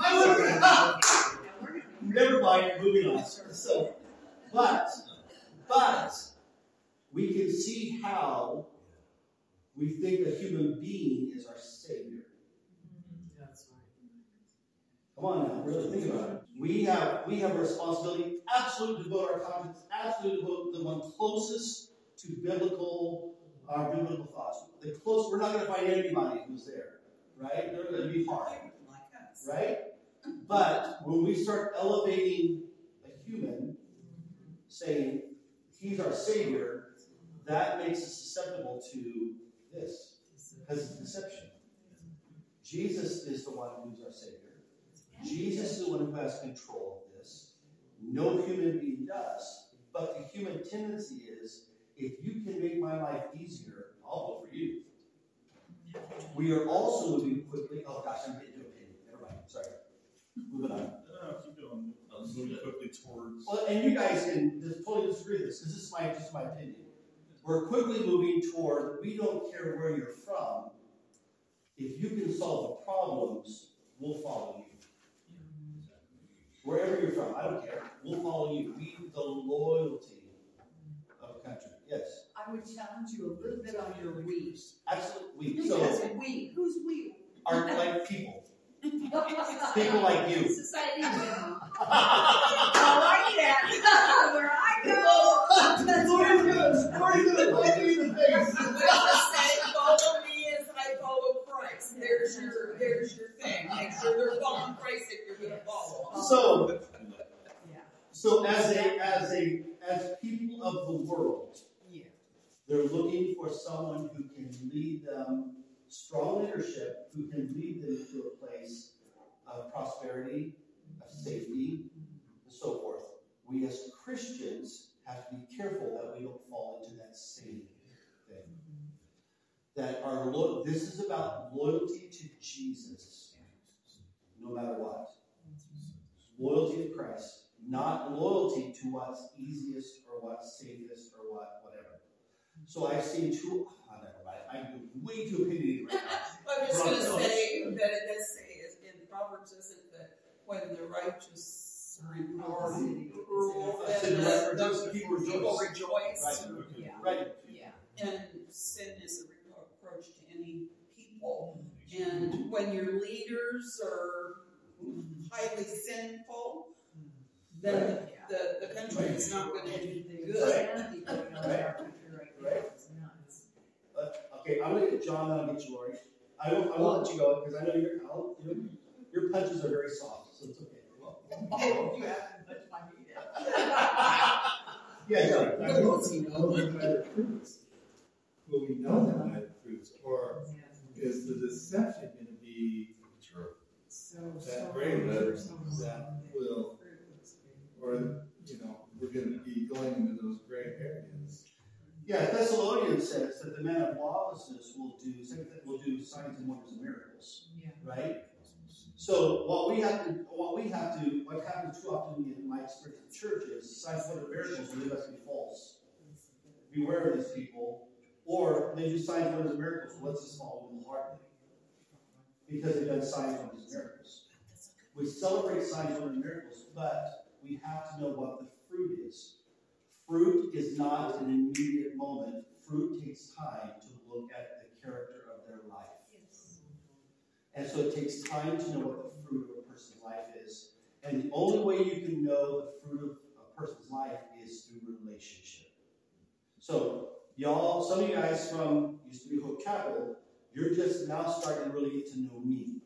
Never mind, moving on. So, but, but, we can see how we think a human being is our savior. That's right. Come on now, really think about it. We have we have a responsibility absolutely to devote our conscience, absolutely to devote the one closest to biblical, our biblical thoughts. The close, we're not going to find anybody who's there, right? They're going to be hard, Like us. right? But when we start elevating a human, saying he's our savior, that makes us susceptible to this, because it's deception. Jesus is the one who's our savior. Jesus is the one who has control of this. No human being does. But the human tendency is, if you can make my life easier, I'll vote for you. We are also moving quickly. Oh gosh, I'm getting to opinion. Never mind. Sorry. Moving on. No, keep going. I'm moving quickly towards. Well, and you guys can just totally disagree with this, because this is my just my opinion. We're quickly moving toward, we don't care where you're from. If you can solve the problems, we'll follow you. Wherever you're from, I don't care. We'll follow you. We need the loyalty of a country. Yes. I would challenge you a little bit on your we. Absolutely. Who So, says we? Who's we? are like people. People like you. Society in general. I like that. Where I go. Lori's gonna, Lori's gonna punch you in the face. I'm gonna say, follow me as I follow Christ. There's your, there's your thing. Make sure they're following Christ if you're gonna follow. So, Yeah. so as a, as a, as people of the world, Yeah. they're looking for someone who can lead them, strong leadership, who can lead them to a place of prosperity, of safety, and so forth. We as Christians have to be careful that we don't fall into that same thing. That our lo- this is about loyalty to Jesus, no matter what. Loyalty to Christ, not loyalty to what's easiest or what's safest or what whatever. So I've seen two. Oh, never mind. I'm way too opinionated right now. I'm just gonna say that it does say is in Proverbs, isn't that when the righteous reward rule, then the, the people rejoice. Right. Yeah. Right. Yeah. And sin is a reproach to any people. And when your leaders are highly sinful, then the, the country is not going to do good. Right. Right. But, okay, I'm gonna get John, then I'll get you, Lori. I won't, I won't let you go because I know your, I'll, you know, your punches are very soft, so it's okay. Oh, you haven't touched my meat yet. Yeah, John. I will see know them by their fruits. Will we know them by the fruits? Or is the deception going to be So, that so great hard. that will, or, you know, we're going to be going into those gray areas? Yeah, Thessalonians says that the man of lawlessness will do will do signs and wonders and miracles. Yeah. Right? So what we have to what we have to what happens too often in my experience in church is signs, wonders, and miracles will lead us to be false. Beware of these people. Or they do signs, wonders, and miracles. Well, let's just follow them wholeheartedly. Because they've done signs, wonders, and miracles. We celebrate signs, wonders, and miracles, but we have to know what the fruit is. Fruit is not an immediate moment. Fruit takes time to look at the character of their life. Yes. And so it takes time to know what the fruit of a person's life is. And the only way you can know the fruit of a person's life is through relationship. So, y'all, some of you guys from used to be Hope Chapel, you're just now starting to really get to know me.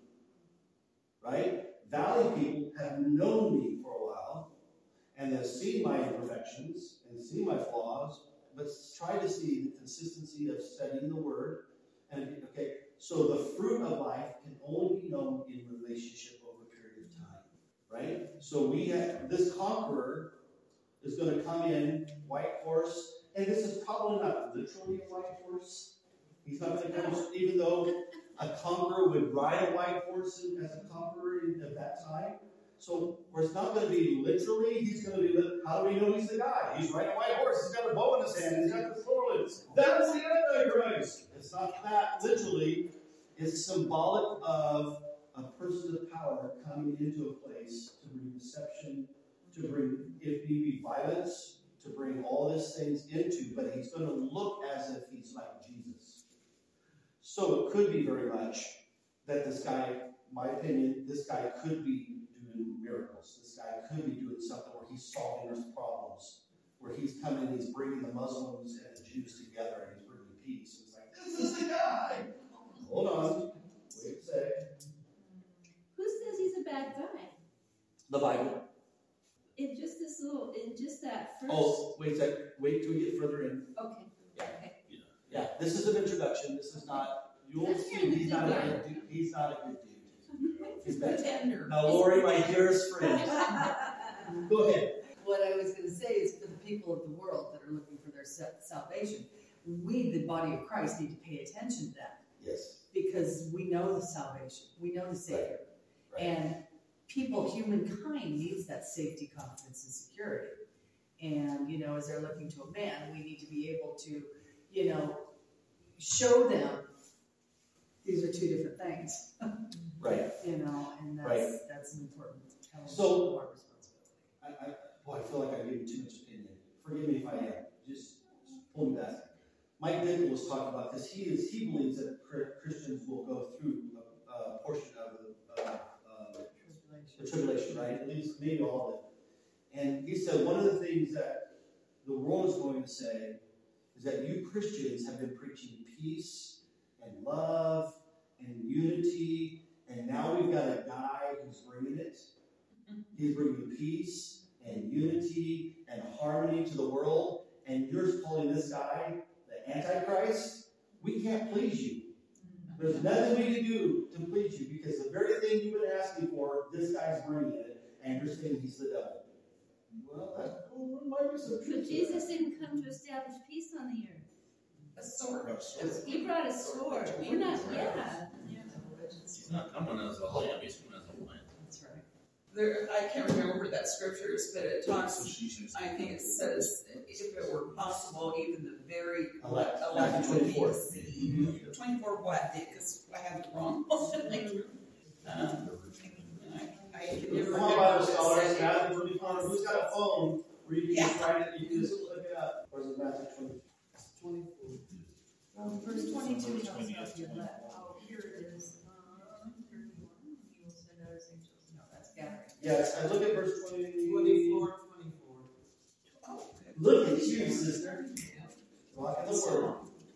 Right? Valley people have known me for a while, and they've seen my imperfections and seen my flaws, but try to see the consistency of studying the Word. And okay, so the fruit of life can only be known in relationship over a period of time, right? So we have this conqueror is going to come in white horse, and this is probably not literally a white horse. He's not going to come, even though a conqueror would ride a white horse as a conqueror at that time. So, where it's not going to be literally, he's going to be, how do we know he's the guy? He's riding a white horse, he's got a bow in his hand, he's got the sword. That's the Antichrist. It's not that literally. It's symbolic of a person of power coming into a place to bring deception, to bring, if need be, violence, to bring all these things into, but he's going to look as if he's like Jesus. So, it could be very much that this guy, my opinion, this guy could be doing miracles. This guy could be doing something where he's solving Earth's problems, where he's coming and he's bringing the Muslims and the Jews together and he's bringing peace. It's like, this is the guy. Hold on. Wait a sec. Who says he's a bad guy? The Bible. In just this little, in just that first. Oh, wait a sec. Wait till we get further in. Okay. Okay. Yeah, this is an introduction. This is not, you'll That's see kind of he's a not a good good dude. He's not a good dude. He's bad. Pretender. Now, Lori, my dearest friend. Go ahead. What I was going to say is for the people of the world that are looking for their salvation, we, the body of Christ, need to pay attention to that. Yes. Because we know the salvation. We know the Savior. Right. And people, humankind, needs that safety, confidence, and security. And, you know, as they're looking to a man, we need to be able to, you know, show them these are two different things. Right. You know, and that's, Right. that's an important element So- of our responsibility. I, I, boy, I feel like I gave you too much opinion. Forgive me if I am. Just, just pull me back. Mike Dickel was talking about this. He is he believes that Christians will go through a, a portion of the uh, the tribulation, right? At least maybe all of it. And he said one of the things that the world is going to say is that you Christians have been preaching peace and love and unity, and now we've got a guy who's bringing it. He's bringing peace and unity and harmony to the world, and you're calling this guy the Antichrist? We can't please you. There's nothing we can do to please you, because the very thing you've been asking for, this guy's bringing it, and you're saying he's the devil. Well, that well, might be some truth. But Jesus didn't come to establish peace on the earth. A sword. He brought a sword. We're not, yeah. He's not coming as a lamb, he's coming as a lion. That's right. There, I can't remember where that scripture is, but it talks, I think it says, if it were possible, even the very Elect. elect would be twenty-four. deceived. Twenty-four what? Because I have it wrong. um, I, I can never Come on, remember Bible what it scholars, said. Matthew twenty-four. Who's got a phone where you can just Yeah. write it, you can just look it up? Or is it Matthew twenty? Twenty-four. Well, verse twenty-two tells us the elect. Oh, here it is. Uh, thirty-one. He will send out his angels. No, that's gathering. Yes, I look at verse twenty. Twenty-four, twenty-four. Oh, okay. Look at you, sister. Walk in the word.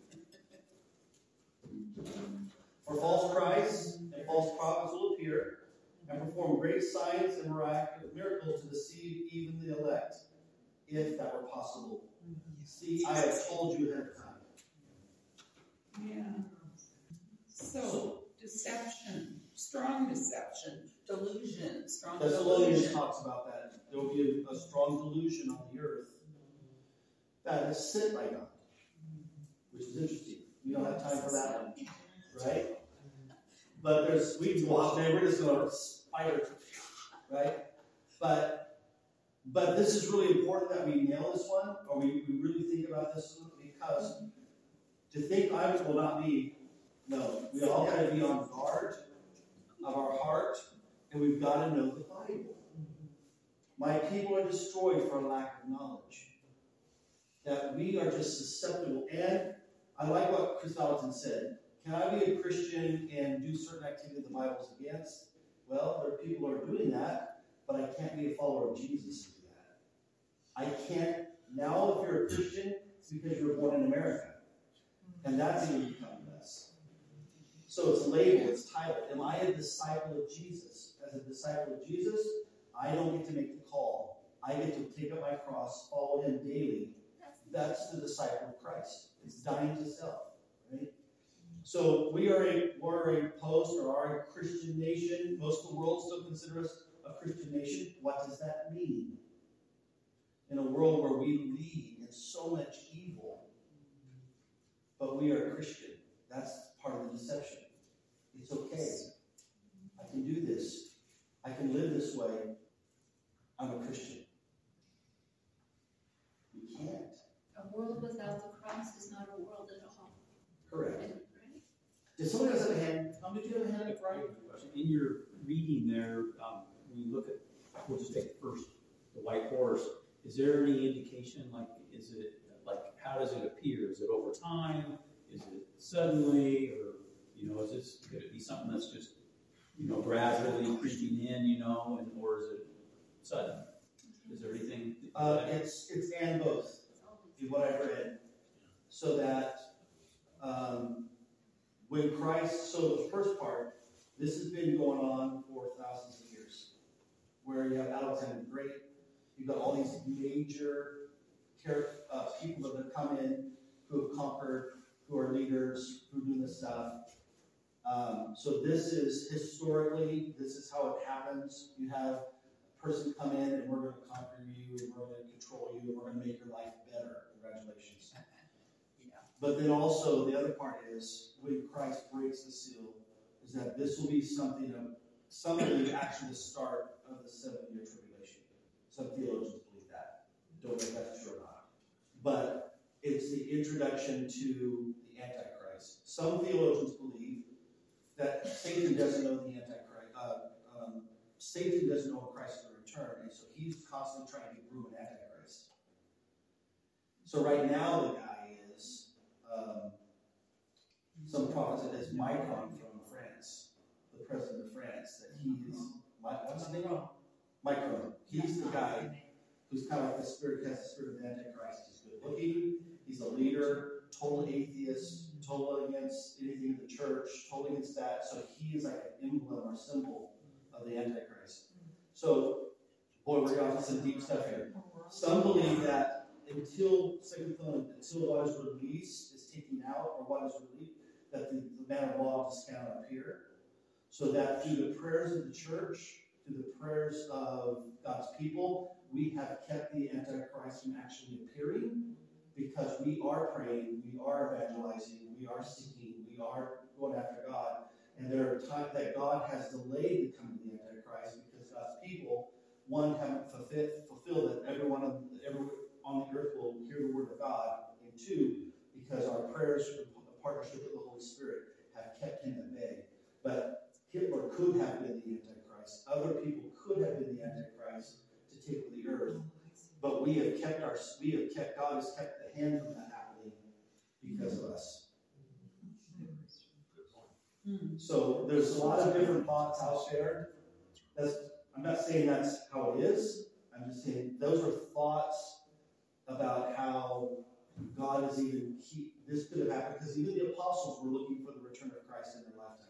For false Christs and false prophets will appear and perform great signs and miraculous miracles to deceive even the elect, if that were possible. See, I have told you ahead of time. Yeah. So, deception, strong deception, delusion, strong Thessalonians delusion. talks about that. There will be a, a strong delusion on the earth that is sent by God, which is interesting. We don't have time for that one, right? But there's, we walk there, we're just going to spider, right? But, but this is really important that we nail this one, or we, we really think about this one, because to think I will not be, no, we all got to be on guard of our heart, and we've got to know the Bible. My people are destroyed for lack of knowledge. That we are just susceptible. And I like what Chris Valentin said. Can I be a Christian and do certain activity the Bible is against? Well, there are people who are doing that, but I can't be a follower of Jesus and do that. I can't. Now, if you're a Christian, it's because you were born in America. And that's even become a mess. So it's labeled, it's titled, am I a disciple of Jesus? As a disciple of Jesus, I don't get to make the call. I get to take up my cross, follow him daily. That's the disciple of Christ. It's dying to self, right? So we are a we're a post or are a Christian nation. Most of the world still consider us a Christian nation. What does that mean? In a world where we lead in so much evil, but we are Christian. That's part of the deception. It's okay. I can do this. I can live this way. I'm a Christian. You can't. A world without the cross is not a world at all. Correct. Right? Did someone else have a hand? Tom, did you have a hand up, right? In your reading there, um, when you look at, we'll just take first, the white horse, is there any indication, like, is it, like, how does it appear? Is it over time? Is it suddenly? Or, you know, is this, could it be something that's just, you know, gradually creeping in, you know, and, or is it sudden? Is there anything? Uh, it's, it's and both, is what I've read. So that, um, when Christ, so the first part, this has been going on for thousands of years, where you have Alexander the Great, you've got all these major uh, people that have come in, who have conquered, who are leaders, who are doing this stuff. Um, so this is historically, this is how it happens. You have a person come in, and we're going to conquer you, and we're going to control you, and we're going to make your life better. Congratulations. But then also, the other part is, when Christ breaks the seal, is that this will be something of, something actually the start of the seven-year tribulation. Some theologians believe that. Don't know if that's true or not. But it's the introduction to the Antichrist. Some theologians believe that Satan doesn't know the Antichrist. Uh, um, Satan doesn't know when Christ is going to return, and so he's constantly trying to give room in Antichrist. So right now, the guy is um, some prophet that is Macron from France, the president of France, that he is Mike, what's his name? Mike Rohn. He's the guy who's kind of like the spirit, has the spirit of the Antichrist. He's good looking, he's a leader, total atheist, total against anything in the church, totally against that. So he is like an emblem or symbol of the Antichrist. So, boy, we're going to some deep stuff here. Some believe that until Second Thessalonians, until what is released is taken out, or what is released, that the, the man of law just cannot appear. So that through the prayers of the church, through the prayers of God's people, we have kept the Antichrist from actually appearing, because we are praying, we are evangelizing, we are seeking, we are going after God. And there are times that God has delayed the coming of the Antichrist because God's people, one, haven't fulfilled, fulfilled that everyone on, everyone on the earth will hear the word of God, and two, because our prayers and partnership with the Holy Spirit have kept him at bay. But Hitler could have been the Antichrist. Other people could have been the Antichrist to take the earth. But we have kept our, we have kept, God has kept the hand from that happening because of us. So there's a lot of different thoughts out there. That's, I'm not saying that's how it is. I'm just saying those are thoughts about how God is even keep, this could have happened, because even the apostles were looking for the return of Christ in their lifetime.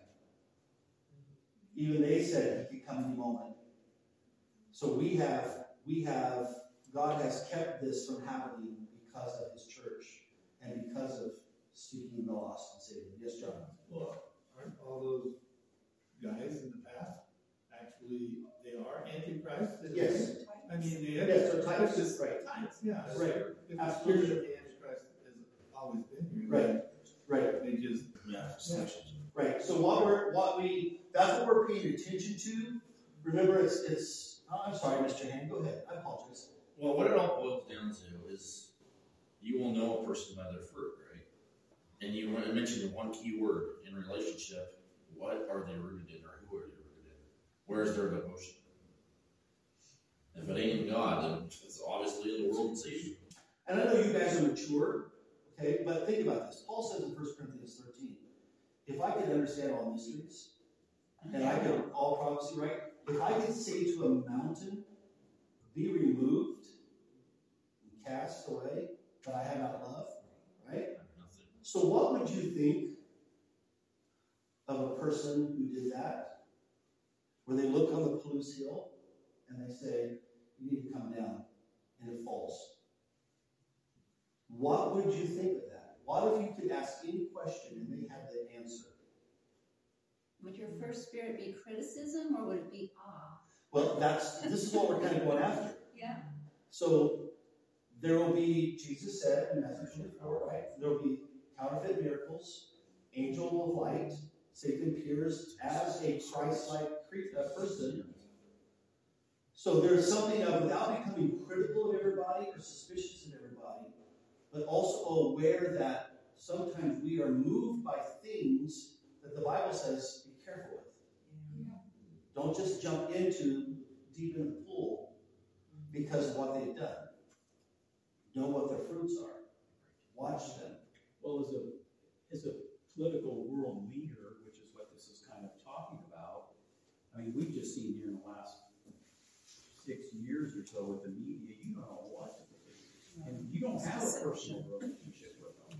Even they said he could come any moment. So we have, we have, God has kept this from happening because of his church and because of seeking the lost and saving. Yes, John? Well, aren't all those guys in the past actually, they are Antichrist? Yes. I mean, the Yes, they're types. Just Right. types, yeah. Right. If the Absolutely. spirit of the Antichrist has always been here. Right. Right. They just, Manifestations. Right. So what we're, what we, that's what we're paying attention to. Remember, it's, it's, oh, I'm sorry, Mister Hand, go ahead. I apologize. Well, what it all boils down to is you will know a person by their fruit, right? And you mentioned one key word in relationship. What are they rooted in, or who are they rooted in? Where is their devotion? If it ain't in God, then it's obviously in the world and Satan. And I know you guys are mature, okay, but think about this. Paul says in First Corinthians thirteen, if I could understand all mysteries, and I could all prophecy, right? If I could say to a mountain, be removed and cast away, but I have not love, right? So what would you think of a person who did that, where they look on the Palouse Hill and they say, you need to come down, and it falls? What would you think of that? What if you could ask any question and they had the answer? Would your first spirit be criticism, or would it be awe? Well, that's this is what we're kind of going after. Yeah. So there will be, Jesus said in Matthew twenty-four, right? There will be counterfeit miracles, angel of light. Satan appears as a Christ-like person. So there's something of, without becoming critical of everybody or suspicious of everybody, but also aware that sometimes we are moved by things that the Bible says be careful with. Yeah. Don't just jump into deep in the pool because of what they've done. Know what their fruits are. Watch them. Well, as a as a political world leader, which is what this is kind of talking about, I mean, we've just seen here in the last six years or so with the media, you don't know what to believe. And you don't have a personal relationship with them.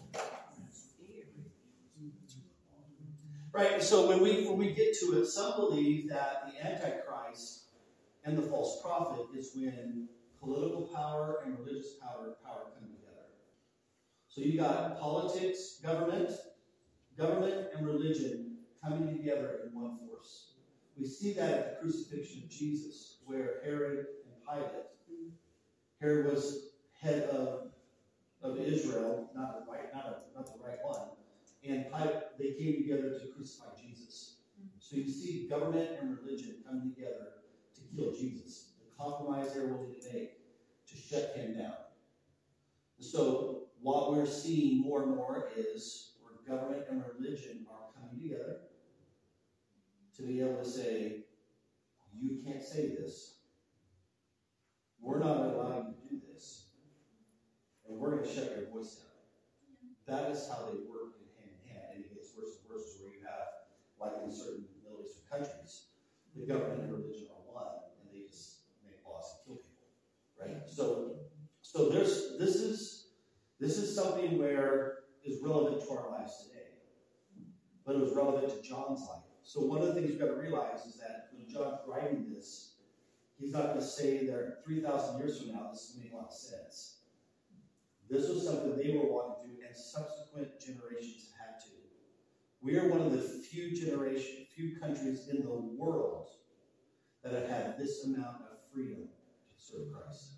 Right, so when we when we get to it, some believe that the Antichrist and the false prophet is when political power and religious power power come together. So you got politics, government, government and religion coming together in one force. We see that at the crucifixion of Jesus, where Herod and Pilate, Herod was head of of Israel, not the right, not, a, not the right one. And Pilate, they came together to crucify Jesus. So you see government and religion coming together to kill Jesus. The compromise they're willing to make to shut him down. So what we're seeing more and more is where government and religion are coming together to be able to say, you can't say this. We're not allowing you to do this. And we're going to shut your voice down. That is how they work in hand in hand. And it gets worse and worse where you have, like in certain Middle Eastern countries, the government and religion are one, and they just make laws and kill people, right? So, so there's this is this is something where is relevant to our lives today, but it was relevant to John's life. So one of the things you've got to realize is that when John's writing this, he's not going to say that three thousand years from now this will make a lot of sense. This was something they were walking through, and subsequent generations had to. We are one of the few generation, few countries in the world that have had this amount of freedom to serve Christ.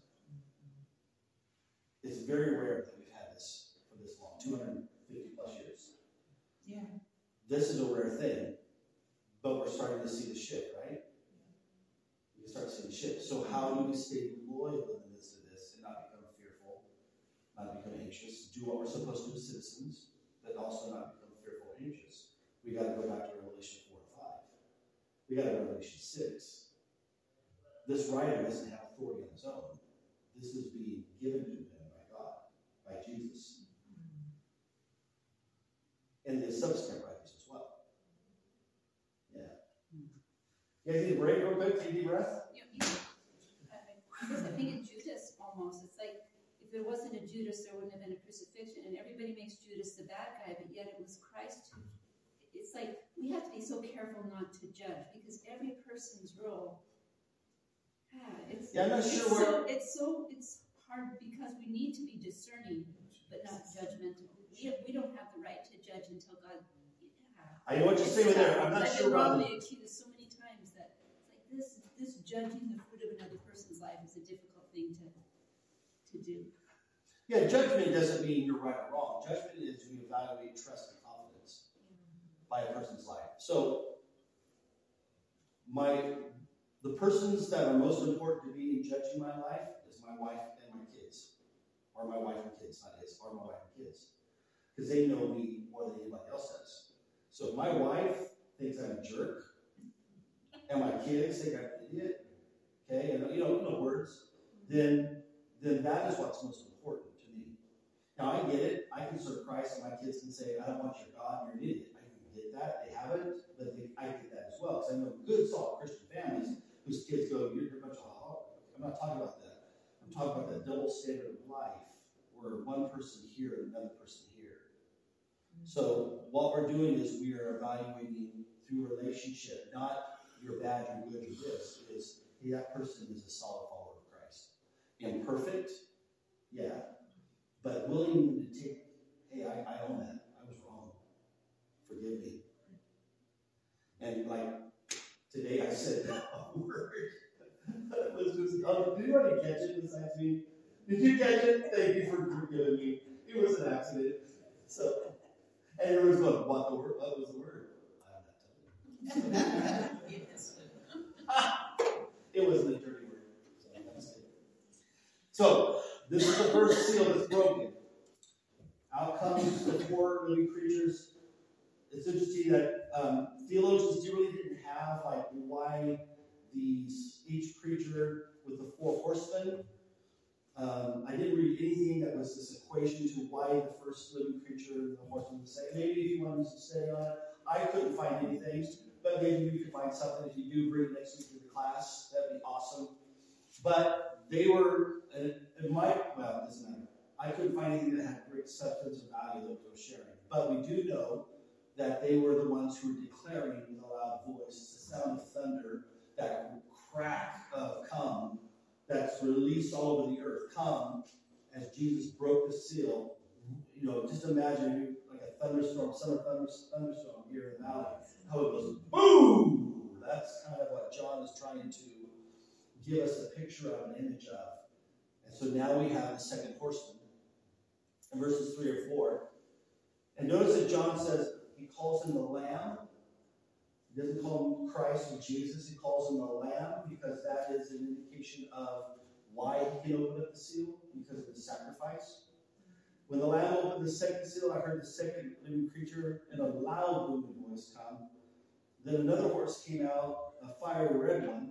It's very rare that we've had this for this long, two hundred fifty plus years. Yeah. This is a rare thing, but we're starting to see the shift, right? We start seeing the shift. So how do we stay loyal in the midst of this and not become fearful, not become anxious, do what we're supposed to do as citizens, but also not become fearful or anxious? We got to go back to Revelation four and five. We got to Revelation six. This writer doesn't have authority on his own. This is being given to him by God, by Jesus. And the subsequent writers as well. Yeah. You guys need a break real quick? Take a deep breath? You, you, I, I think in Judas almost, it's like if there wasn't a Judas, there wouldn't have been a crucifixion. And everybody makes Judas the bad guy, but yet it was Christ who. It's like we have to be so careful not to judge because every person's role. Ah, it's, yeah, I'm not it's sure so, where. It's so it's hard because we need to be discerning, but not judgmental. We, we don't have the right to judge until God. Yeah. I know what you're saying there. I'm not I've sure. been wrongly accused so many times that it's like this. This judging the fruit of another person's life is a difficult thing to to do. Yeah, judgment doesn't mean you're right or wrong. Judgment is we evaluate trust and confidence by a person's life. So, my the persons that are most important to me in judging my life is my wife and my kids, or my wife and kids, not his, or my wife and kids, because they know me more than anybody else does. So, if my wife thinks I'm a jerk, and my kids think I'm an idiot, okay, and you know, no words, then then that is what's most important to me. Now, I get it. I can serve Christ, and my kids can say, I don't want your God, you're an idiot. I can get that. They haven't, but they, I get that as well. Because I know good, solid Christian families whose kids go, you're a bunch of alcoholics. I'm not talking about that. I'm talking about that double standard of life where one person here and another person here. So what we're doing is we are evaluating through relationship, not you're bad, you're good, you're this. It is, hey, that person is a solid follower of Christ. Imperfect, yeah, but willing to take, hey, I, I own that. I was wrong. Forgive me. And like today I said that word. It was just, oh, did anybody catch it besides me? Did you catch it? Thank you for forgiving me. It was an accident. So, and everyone's going, what the word? What was the word? I'm not telling you. It wasn't a dirty word. So, that's it. So, this is the first seal that's broken. Out comes the four living creatures. It's interesting that um, theologians really didn't have like why these each creature with the four horsemen. Um, I didn't read anything that was this equation to why the first living creature and the horseman was the same. Maybe if you wanted to study on it, I couldn't find anything, but maybe you could find something. If you do, bring it next week to the class. That'd be awesome. But they were, in my, well, it doesn't matter. I couldn't find anything that had great substance or value that we were sharing. But we do know that they were the ones who were declaring with a loud voice. It's the sound of thunder, that crack of come that's released all over the earth. Come, as Jesus broke the seal. You know, just imagine like a thunderstorm, summer thunderstorm here in the valley. How it goes, boom! That's kind of what John is trying to give us a picture of, an image of. And so now we have the second horseman in verses three or four. And notice that John says he calls him the Lamb. He doesn't call him Christ or Jesus. He calls him the Lamb because that is an indication of why he can open up the seal, because of the sacrifice. When the Lamb opened the second seal, I heard the second living creature in a loud booming voice come. Then another horse came out, a fiery red one.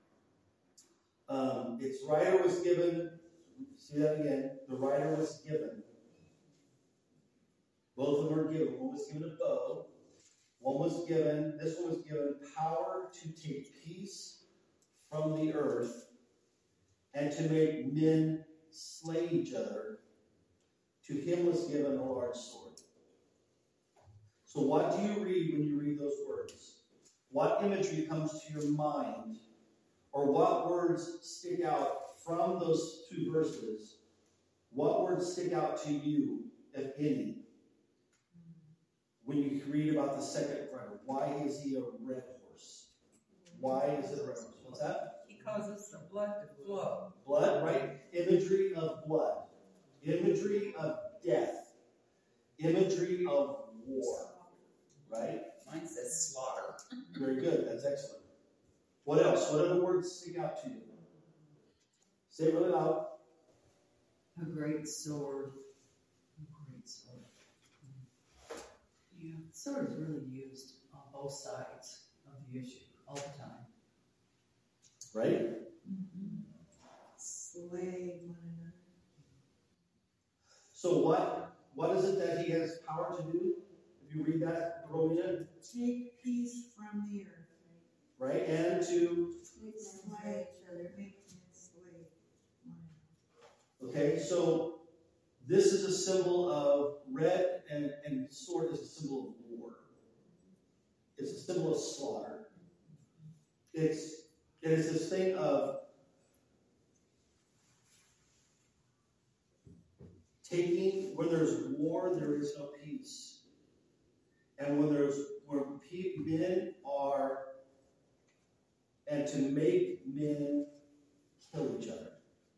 Um, its rider was given, see that again, the rider was given. Both of them were given. One was given a bow, One was given, this one was given power to take peace from the earth and to make men slay each other. To him was given a large sword. So what do you read when you read those words? What imagery comes to your mind? Or what words stick out from those two verses? What words stick out to you, if any? When you read about the second rider, why is he a red horse? Why is it a red horse? What's that? He causes the blood to flow. Blood, right? Imagery of blood. Imagery of death. Imagery of war. Right? Mine says slaughter. Very good. That's excellent. What else? What other words stick out to you? Say it really loud. A great sword. A great sword. Yeah, sword is really used on both sides of the issue all the time. Right? Mm-hmm. Slay one another. So what what is it that he has power to do? If you read that, Rowena? Take peace from the earth. Right? And to Slay each other. Make men slay one another. okay, so this is a symbol of red, and, and sword is a symbol of war. It's a symbol of slaughter. It's it is this thing of taking, when there's war, there is no peace. And when there's where men are, and to make men kill each other.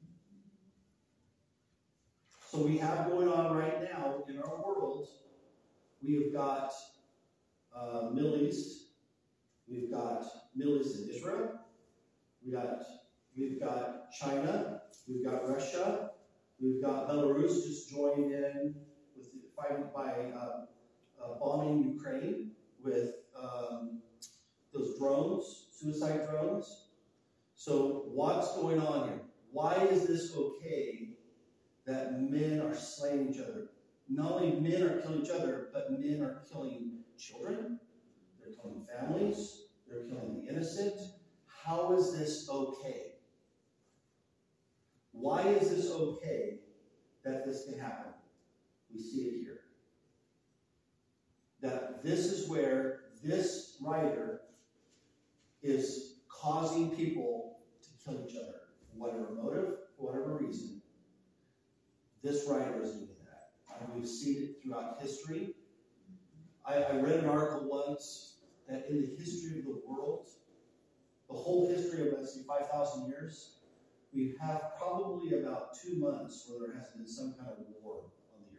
So we have going on right now in our world, we have got uh, Middle East, we've got Middle East and Israel, we got we've got China, we've got Russia, we've got Belarus just joined in with the fighting by uh, uh, bombing Ukraine with um, those drones, suicide drones. So what's going on here? Why is this okay that men are slaying each other? Not only men are killing each other, but men are killing children, they're killing families, they're killing the innocent. How is this okay? Why is this okay that this can happen? We see it here. That this is where this writer is causing people to kill each other, for whatever motive, for whatever reason. This writer is doing that. And we've seen it throughout history. I, I read an article once that in the history of the world, the whole history of, let's say, five thousand years, we have probably about two months where there has been some kind of war on the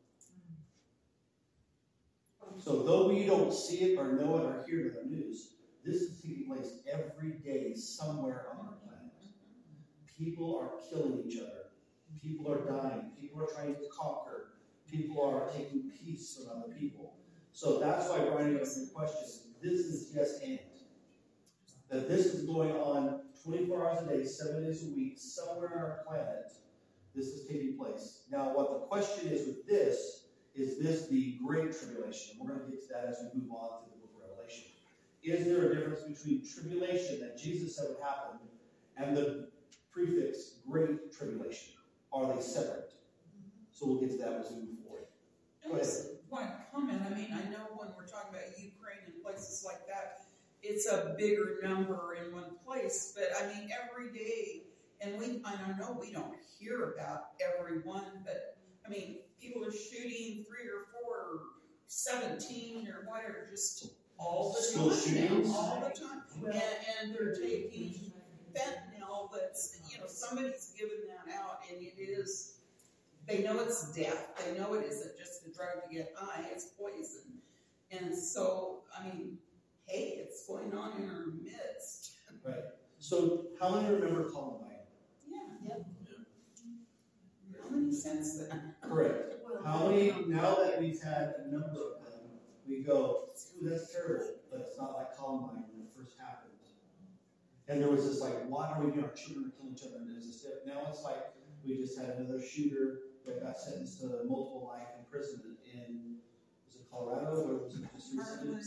earth. So though we don't see it or know it or hear it in the news, this is taking place every day somewhere on our planet. People are killing each other. People are dying. People are trying to conquer. People are taking peace from other people. So that's why, Brian, asked your question. This is yes and. That this is going on twenty-four hours a day, seven days a week, somewhere on our planet. This is taking place. Now, what the question is with this, is this the Great Tribulation? We're going to get to that as we move on to the book of Revelation. Is there a difference between tribulation that Jesus said would happen and the prefix Great Tribulation? Are they separate? So we'll get to that as we move forward. Go ahead. One comment, I mean, I know when we're talking about Ukraine and places like that, it's a bigger number in one place, but I mean, every day, and we, I don't know, we don't hear about everyone, but I mean, people are shooting three or four or seventeen or whatever, just all the School time, shootings. all the time. And, and they're taking fentanyl that's, you know, somebody's giving that out, and it is, they know it's death. They know it isn't just a drug to get high, it's poison. And so, I mean, hey, it's going on in our midst. Right. So how many remember Columbine? Yeah. Yep. How many since then? Correct. How many, now that we've had a number of them, we go, ooh, that's terrible, but it's not like Columbine when it first happened. And there was this like, why are we doing our children to kill each other? And there's this, now it's like, we just had another shooter that got sentenced to multiple life imprisonment in, was it Colorado, or was it just recently?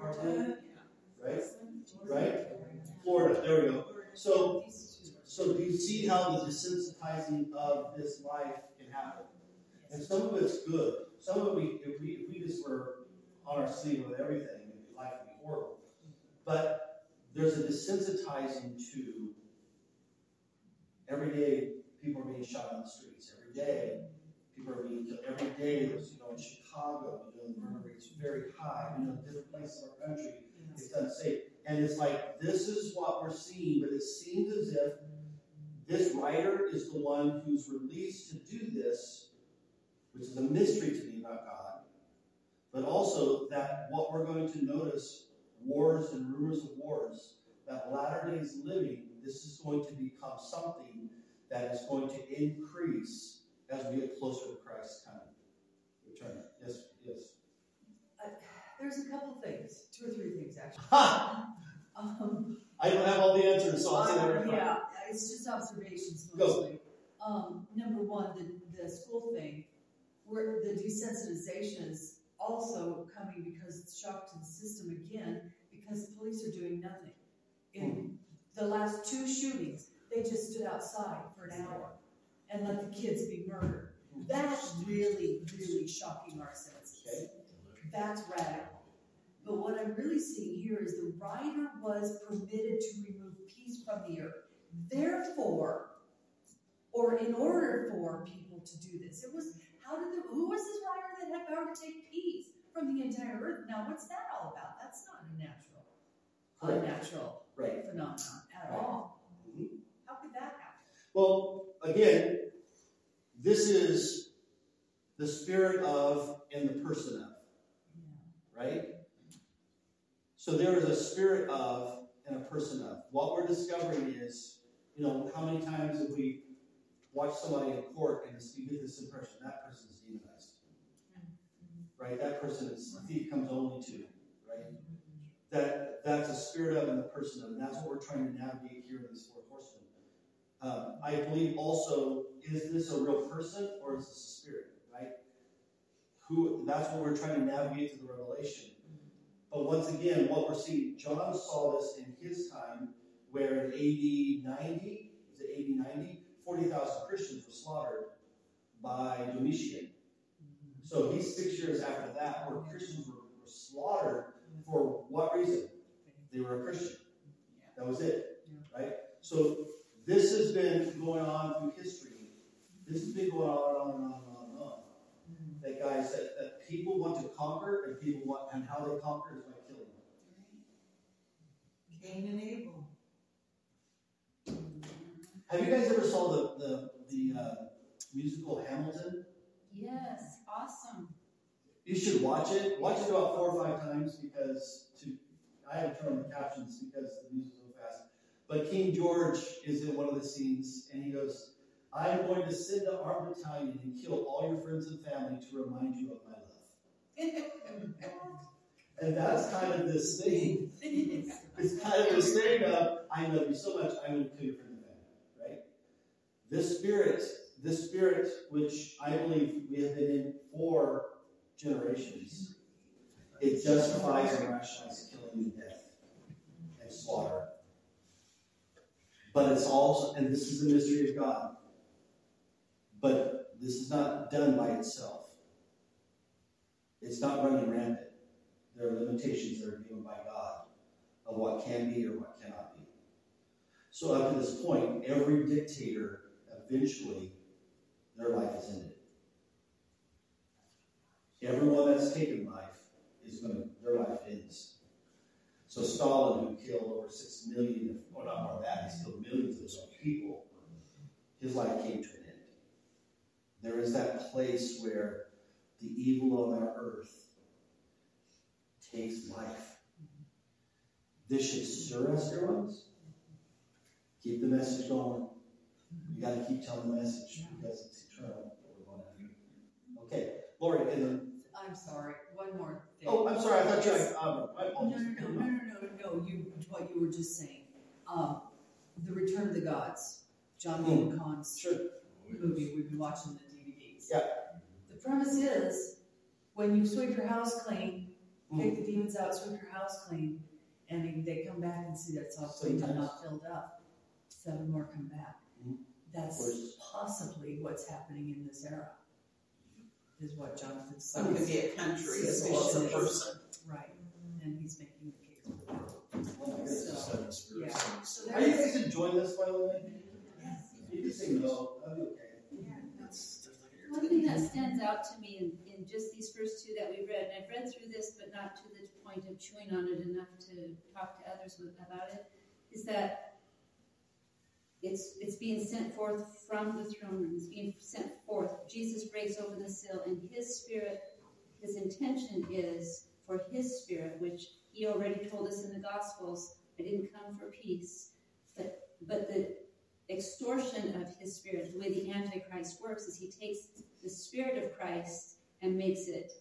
Parkland, Yeah. right? Right? Florida, there we go. So, so do you see how the desensitizing of this life can happen? And some of it's good. Some of it, we, if we, if we just were on our sleeve with everything, life would be horrible. But there's a desensitizing to every day people are being shot on the streets. Every day people are being killed. Every day, there's, you know, in Chicago, you know, the murder rate's very high. You know, different places in our country, it's unsafe. And it's like, this is what we're seeing, but it seems as if this writer is the one who's released to do this, which is a mystery to me about God, but also that what we're going to notice, wars and rumors of wars, that latter days living, this is going to become something that is going to increase as we get closer to Christ's coming. Return. Yes, yes. Uh, there's a couple things, two or three things actually. Ha! Um, I don't have all the answers, so I'll say that right now. Yeah, it's just observations Go. mostly. Um, number one, the, the school thing, where the desensitization is also coming because it's shock to the system again, because the police are doing nothing. In the last two shootings, they just stood outside for an hour and let the kids be murdered. That's really, really shocking our senses. That's radical. But what I'm really seeing here is the writer was permitted to remove peace from the earth. Therefore, or in order for people to do this, it was, how did the, who was this writer that had power to take peace from the entire earth? Now, what's that all about? That's not a natural, unnatural Right. phenomenon at Right. all. Mm-hmm. How could that happen? Well, again, this is the spirit of and the person of, right? So there is a spirit of and a person of. What we're discovering is, you know, how many times have we watched somebody in court and you get this impression that person is demonized, right? That person is a thief comes only to, right? That that's a spirit of and the person of, and that's what we're trying to navigate here in this fourth horseman. Um, I believe also, is this a real person or is this a spirit, right? Who? That's what we're trying to navigate through the revelation. But once again, what we're seeing, John saw this in his time, where in A D ninety, is it A D ninety? forty thousand Christians were slaughtered by Domitian. So he's six years after that, where Christians were, were slaughtered for what reason? They were a Christian. That was it, right? So this has been going on through history. This has been going on and on and on and on and on. That guys, that, that people want to conquer, and people want, and how they conquer is by killing them. Cain and Abel. Have you guys ever saw the the, the uh, musical Hamilton? Yes, awesome. You should watch it. Watch it about four or five times because to I had to turn on the captions because the music's so fast. But King George is in one of the scenes, and he goes, "I'm going to send an armed battalion and kill all your friends and family to remind you of my love." And that's kind of this thing. It's kind of this thing of, I love you so much, I'm going to kill your friends and family, right? This spirit, this spirit, which I believe we have been in for generations, it justifies and rationalizes killing and death and slaughter. But it's also, and this is the mystery of God, but this is not done by itself. It's not running rampant. There are limitations that are given by God of what can be or what cannot be. So up to this point, every dictator, eventually, their life is ended. Everyone that's taken life is going to, their life ends. So Stalin, who killed over six million, or not more than that, he killed millions of his own people, his life came to an end. There is that place where the evil on our earth takes life. This should stir us, dear ones. Keep the message going. We got to keep telling the message because it's eternal. Okay, Lori, and then. I'm sorry, one more thing. Oh, I'm sorry, I thought you had, um, I No, apologize. no, no, no, no, no, no, you, what you were just saying. Um, The Return of the Gods, John William Cahn's Sure. movie, we've been watching the D V Ds. Yeah. The premise is, when you sweep your house clean, kick the demons out, sweep your house clean, and they- they come back and see that it's all cleaned and not filled up. Seven more come back. Mhm. That's possibly what's happening in this era, is what Jonathan's So it could be a country as well as a suspicion is. person. Right, and he's making the case for that. Oh my goodness. So, Seven spirits. yeah. So Are you there's- guys enjoying this, by the way? You can say no, that'll be okay. That's, that's like One thing that stands out to me in, in just these first two that we read, and I've read through this, but not to the point of chewing on it enough to talk to others with, about it, is that it's it's being sent forth from the throne room. It's being sent forth. Jesus breaks open the seal, and his spirit, his intention is for his spirit, which he already told us in the Gospels, I didn't come for peace, but but the extortion of his spirit, the way the Antichrist works, is he takes the spirit of Christ and makes it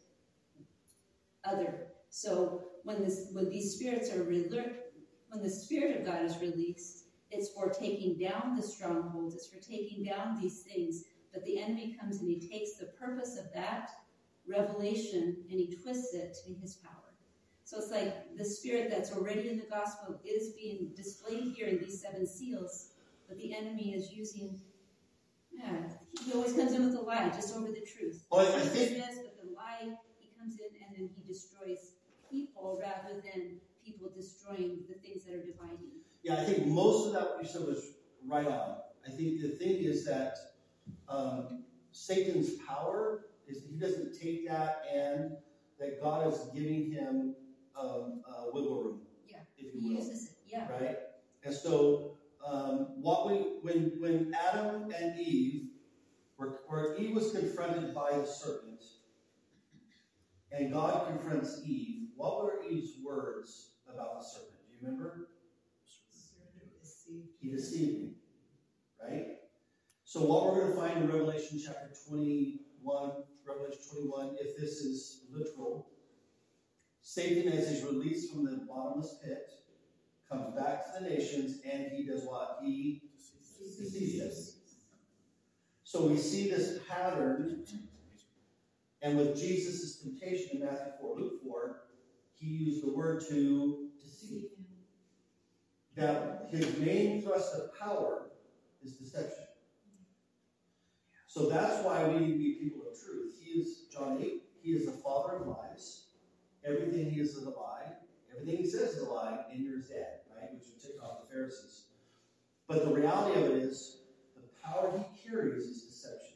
other. So when this, when these spirits are released, when the Spirit of God is released, it's for taking down the strongholds, it's for taking down these things. But the enemy comes and he takes the purpose of that revelation and he twists it to his power. So it's like the spirit that's already in the gospel is being displayed here in these seven seals, but the enemy is using, yeah, he always comes in with a lie, just over the truth. Well, I think- This, but the lie, he comes in and then he destroys people rather than people destroying the things that are dividing. Yeah, I think most of that what you said was right on. I think the thing is that um, Satan's power is he doesn't take that, and that God is giving him um, uh, wiggle room, Yeah, if he you will, uses it, yeah. right? And so um, what we when when Adam and Eve were where Eve was confronted by the serpent, and God confronts Eve, what were Eve's words about the serpent? Do you remember? He deceived me, right? So what we're going to find in Revelation chapter twenty-one, Revelation twenty-one, if this is literal, Satan, as he's released from the bottomless pit, comes back to the nations, and he does what? He deceives us. So we see this pattern, and with Jesus' temptation in Matthew four, Luke four, he used the word to deceive. Now, his main thrust of power is deception. So that's why we need to be people of truth. He is, John eight, he is the father of lies. Everything he is is a lie. Everything he says is a lie, and you're dead, right? Which would tick off the Pharisees. But the reality of it is, the power he carries is deception.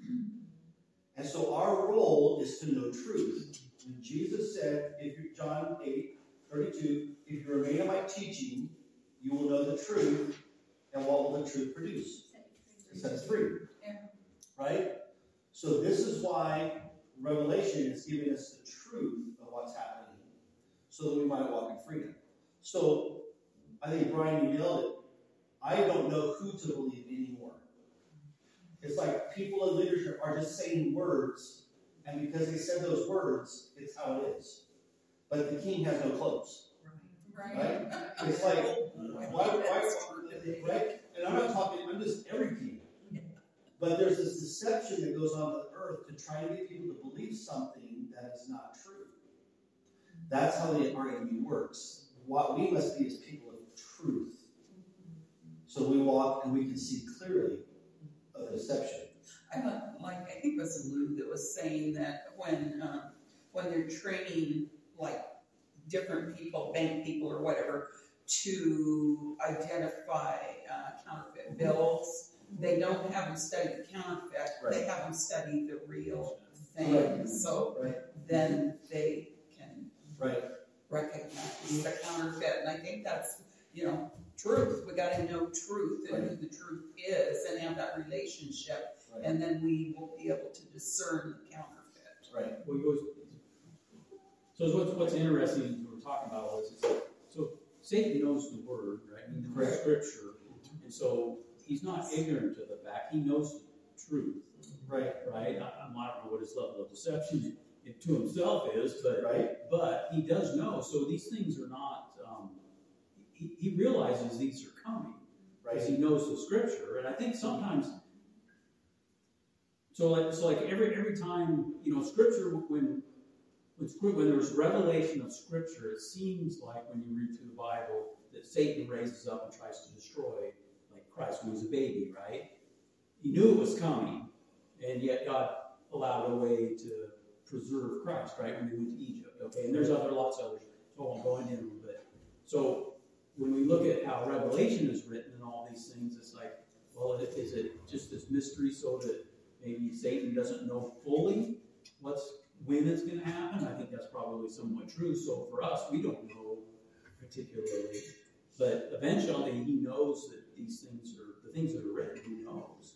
And so our role is to know truth. When Jesus said, if you John eight, thirty-two, if you remain in my teaching, you will know the truth, and what will the truth produce? It sets free. Yeah. Right? So this is why Revelation is giving us the truth of what's happening, so that we might walk in freedom. So I think, Brian, you nailed it. I don't know who to believe anymore. It's like people in leadership are just saying words, and because they said those words, it's how it is. But the king has no clothes. Right. Right? It's like, why, why, right? And I'm not talking, I'm just every king. But there's this deception that goes on the earth to try to get people to believe something that is not true. That's how the our enemy works. What we must be is people of truth. So we walk and we can see clearly of the deception. I don't, like, I think it was Lou that was saying that when, um, when they're training, like, different people, bank people or whatever, to identify uh, counterfeit bills, they don't have them study the counterfeit, Right. they have them study the real thing. Right. So Right. then they can Right. recognize the counterfeit. And I think that's, you know, truth. We got to know truth and who the truth is and have that relationship. Right. And then we will be able to discern the counterfeit. Right. Well, he goes, so what's, what's interesting, we're talking about all this, is that, so Satan knows the word, right? He knows Correct. scripture, and so he's not ignorant to the fact, he knows the truth, Right. right? I, I don't know what his level of deception to himself is, but, Right. but he does know, so these things are not, um, he, he realizes these are coming, because Right. he knows the scripture, and I think sometimes, so like, so like every, every time, you know, scripture, when, It's good when there's revelation of Scripture. It seems like when you read through the Bible that Satan raises up and tries to destroy, like Christ when he was a baby, right? He knew it was coming, and yet God allowed a way to preserve Christ, right? When they went to Egypt, okay? And there's other lots of others, so I won't go into them. But so when we look at how Revelation is written and all these things, it's like, well, is it just this mystery so that maybe Satan doesn't know fully what's when it's going to happen? I think that's probably somewhat true. So for us, we don't know particularly, but eventually he knows that these things are the things that are written. He knows.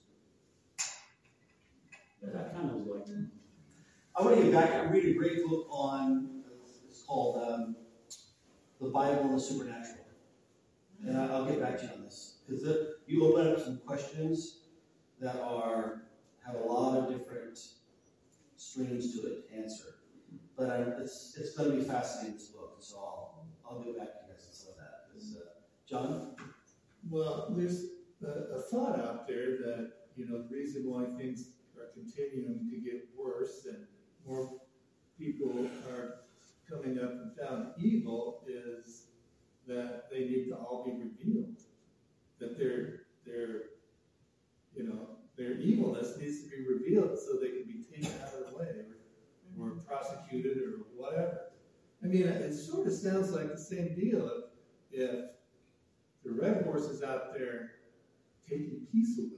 But that kind of like. I want to get back and read a great book on. It's called um, "The Bible and the Supernatural," and I, I'll get back to you on this because you open up some questions that are have a lot of different streams to it to answer. But I, it's it's going to be fascinating, this book, so I'll, I'll get back to you guys on some of that. Is, uh, John? Well, there's a, a thought out there that, you know, the reason why things are continuing to get worse and more people are coming up and found evil is that they need to all be revealed. That their, their, you know, their evilness needs to be revealed so they can be taken out of the way or, or prosecuted or whatever. I mean, it sort of sounds like the same deal if, if the red horse is out there taking peace away.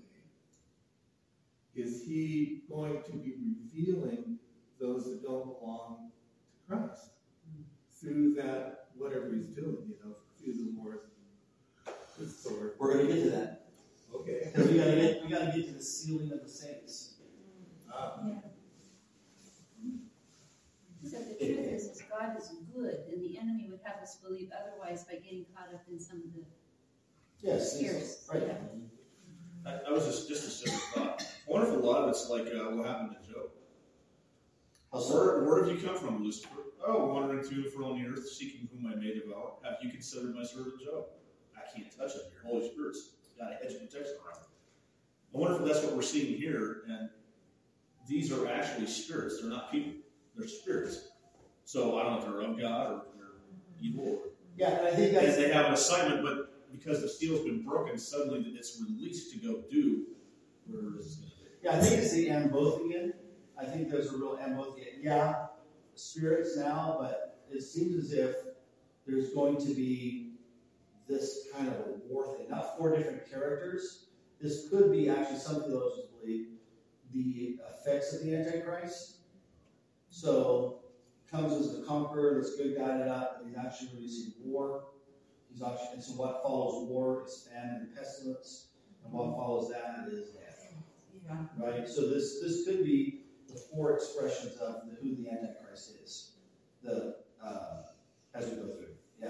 Is he going to be revealing those that don't belong to Christ through that, whatever he's doing, you know, through the Lord, the sword? We're going to get to that. Okay. Because we got to get we got to get to the sealing of the saints. Uh, Yeah. So the truth is, is God is good, and the enemy would have us believe otherwise by getting caught up in some of the Yes. fears. Right. Yeah. I, I was just, just a simple thought. I wonder if a lot of it's like uh, what happened to Job. Where, where have you come from, Lucifer? Oh, wandering to and fro on the earth, seeking whom I may devour. Have you considered my servant Job? I can't touch him. Your Holy Spirit's got a hedge of protection around him. I wonder if that's what we're seeing here. And these are actually spirits. They're not people. They're spirits. So I don't know if they're of God or they're evil. Or, Yeah, and I think that's... and they have an assignment, but because the seal's been broken, suddenly it's released to go do whatever it is going to do. Yeah, I think it's the and both again. I think there's a real and both again. Yeah, spirits now, but it seems as if there's going to be this kind of a war thing. Not four different characters. This could be actually some theologians believe the effects of the Antichrist. So comes as the conqueror, this good guided up, and he's actually releasing war. He's actually, and so what follows war is famine and pestilence, and what follows that is death. Yeah. Right? So this this could be the four expressions of the, who the Antichrist is. The uh, as we go through. Yeah.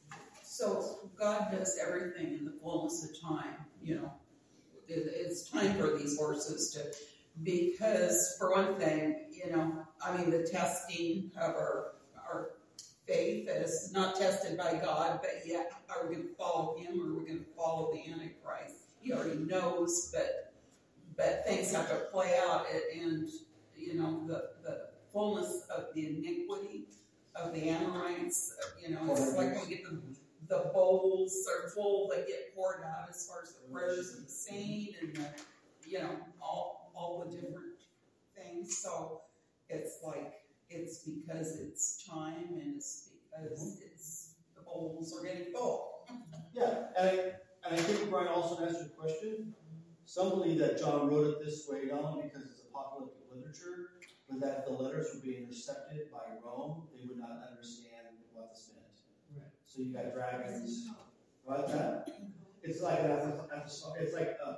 So God does everything in the fullness of time. You know, it, it's time for these horses to, because for one thing, you know, I mean, the testing of our our faith is not tested by God, but yet are we going to follow Him or are we going to follow the Antichrist? He already knows, but but things have to play out, and you know, the the fullness of the iniquity of the Amorites. You know, it's like when we get the the bowls are full that get poured out as far as the prayers of the saint and the, you know, all all the different things. So it's like it's because it's time and it's because it's the bowls are getting full. Yeah, and I, and I think Brian also answered the question. Some believe that John wrote it this way not only because it's apocalyptic literature, but that if the letters were being intercepted by Rome, they would not understand what this meant. Right. So you got dragons, right? That it's like an it's like a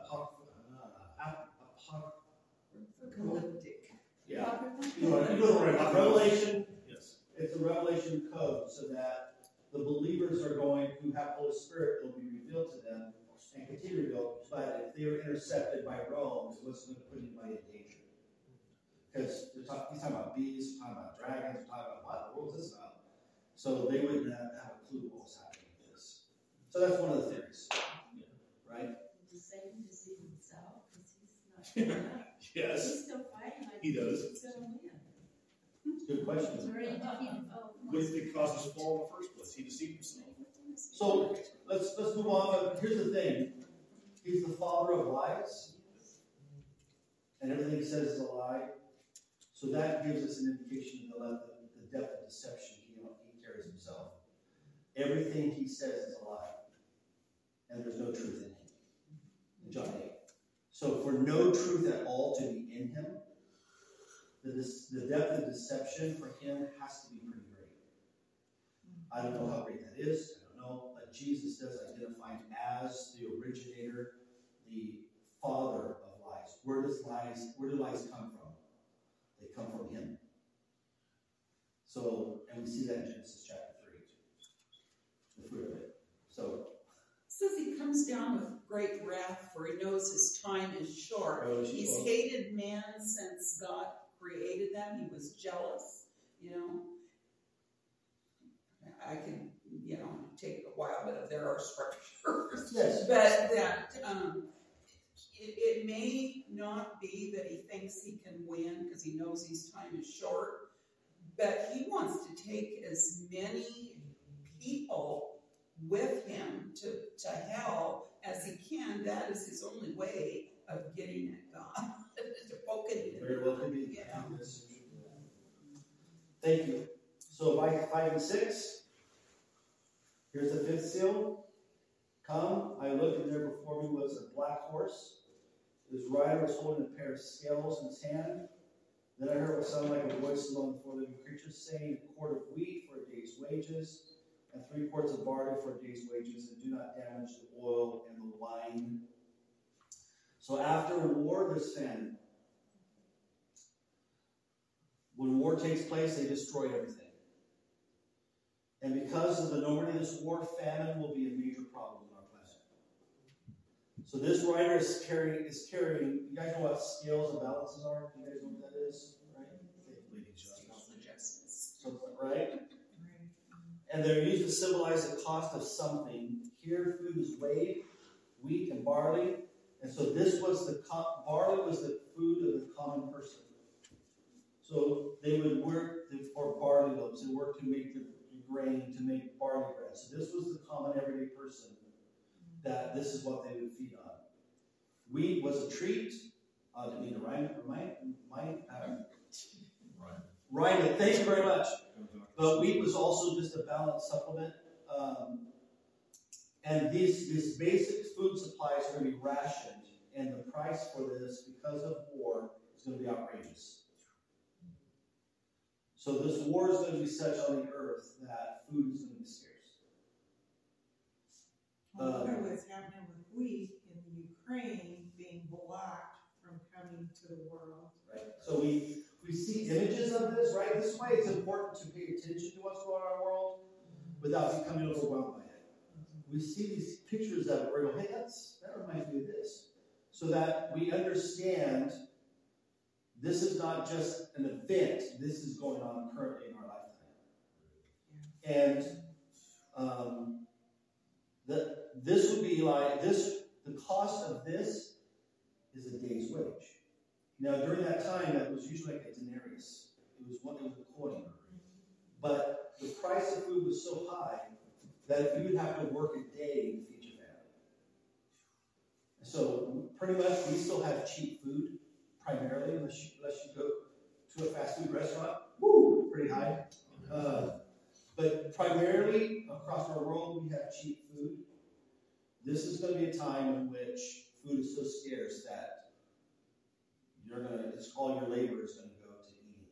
Apocalyptic. Yeah. You know, you know, right. Revelation. Yes. It's a revelation code, so that the believers are going who have Holy Spirit will be revealed to them and continue to reveal. But if they were intercepted by Rome, it wasn't going to put anybody in danger. Because he's talking about beasts, talking about dragons, talking about what the world is this about. So they wouldn't have, have a clue what was happening with this. So that's one of the theories, right? Does Satan deceive himself? Because he's not. Yes. He's still fighting. Like He does. He's going to win. Good Good question. He's already defeated. Oh, What if it causes fall in the first place? He deceived himself. So let's let's move on. But here's the thing: he's the father of lies, and everything he says is a lie. So that gives us an indication of the, the depth of deception he, you know, he carries himself. Everything he says is a lie, and there's no truth in him. In John eight. So for no truth at all to be in him, the the depth of deception for him has to be pretty great. I don't know how great that is. I don't know, but Jesus does identify him as the originator, the father of lies. Where does lies? Where do lies come from? They come from him. So, and we see that in Genesis chapter three, the fruit of it. So, It says he comes down with great wrath, for he knows his time is short. Oh, He's short. hated man since God created them. He was jealous, you know. I can, you know, take a while, but there are scriptures. Yes. But that um, it, it may not be that he thinks he can win because he knows his time is short, but he wants to take as many people with him to, to hell as he can. That is his only way of getting at God. To poke it in. Very well could be. You know. Thank you. So by five and six, here's the fifth seal. Come, I looked, and there before me was a black horse. His rider was holding a pair of scales in his hand. Then I heard what sounded like a voice among the four living creatures, saying, a quart of wheat for a day's wages, and three quarts of barley for a day's wages, and do not damage the oil and the wine. So after war, there's famine. When war takes place, they destroy everything. And because of the enormity of this war, famine will be a major problem on our planet. So this writer is carrying, is carrying, you guys know what scales and balances are? You guys know what that is? Right? So, right? And they're used to symbolize the cost of something. Here, food is weighed, wheat and barley. And so this was the, barley was the food of the common person. So they would work for barley loaves. They worked to make the grain, to make barley bread. So this was the common everyday person that this is what they would feed on. Wheat was a treat. I didn't mean to rhyme, remind, remind, uh, rhyme it. Thank you very much. But wheat was also just a balanced supplement. Um, and these, these basic food supplies are going to be rationed. And the price for this, because of war, is going to be outrageous. So this war is going to be such on the earth that food is going to be scarce. I wonder what's happening with wheat in the Ukraine being blocked from coming to the world. Right. So we we see images of this, right? This is why it's important to pay attention to what's going on in our world without becoming overwhelmed by it. We see these pictures of it where we go, hey, that's, that reminds me of this. So that we understand this is not just an event. This is going on currently in our lifetime. And um, the, this would be like, this. the cost of this is a day's wage. Now, during that time, that was usually like a denarius. It was one, it was a coin. But the price of food was so high that you would have to work a day to feed your family. So pretty much, we still have cheap food, primarily, unless you, unless you go to a fast food restaurant. Woo, pretty high. Uh, but primarily, across our world, we have cheap food. This is going to be a time in which food is so scarce that you're going to, it's all your labor is going to go to eating.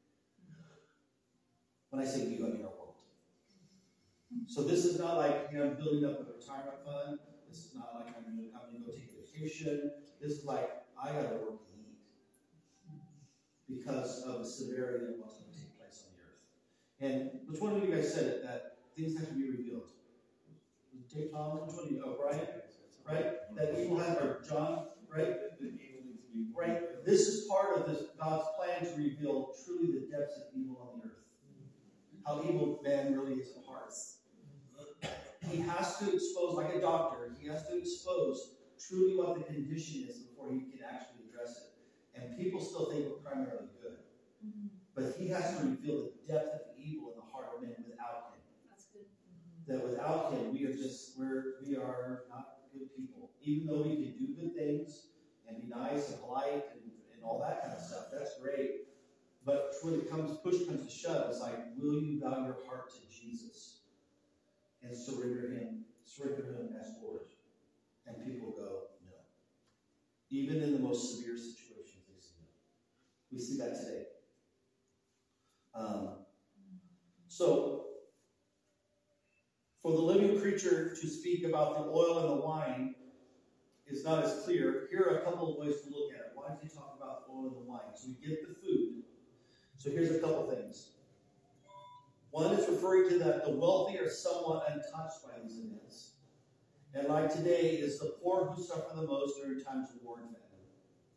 When I say you, I mean our world. So this is not like, you know, I'm building up a retirement fund. This is not like I'm going to, I'm going to go take a vacation. This is like, I got to work to eat because of the severity of what's going to take place on the earth. And which one of you guys said it, that things have to be revealed? Jay Thomas, which one of you? Oh, Brian, right? That evil has, or John, right? Right? This is part of this God's plan to reveal truly the depths of evil on the earth. How evil man really is at heart. He has to expose, like a doctor, he has to expose truly what the condition is before he can actually address it. And people still think we're primarily good. But he he has to reveal the depth of the evil in the heart of men without him. That's good. That without him, we are just, we're, we are not good people. Even though we can do good things and be nice and polite and, and all that kind of stuff, that's great. But when it comes, push comes to shove, it's like, will you bow your heart to Jesus and surrender him, surrender him as Lord? And people go, no. Even in the most severe situations, they say no. We see that today. Um, so, for the living creature to speak about the oil and the wine is not as clear. Here are a couple of ways to look at it. Why does he talk about the oil and the wine? So we get the food. So here's a couple things. One is referring to that the wealthy are somewhat untouched by these events. And like today, is the poor who suffer the most during times of war and famine.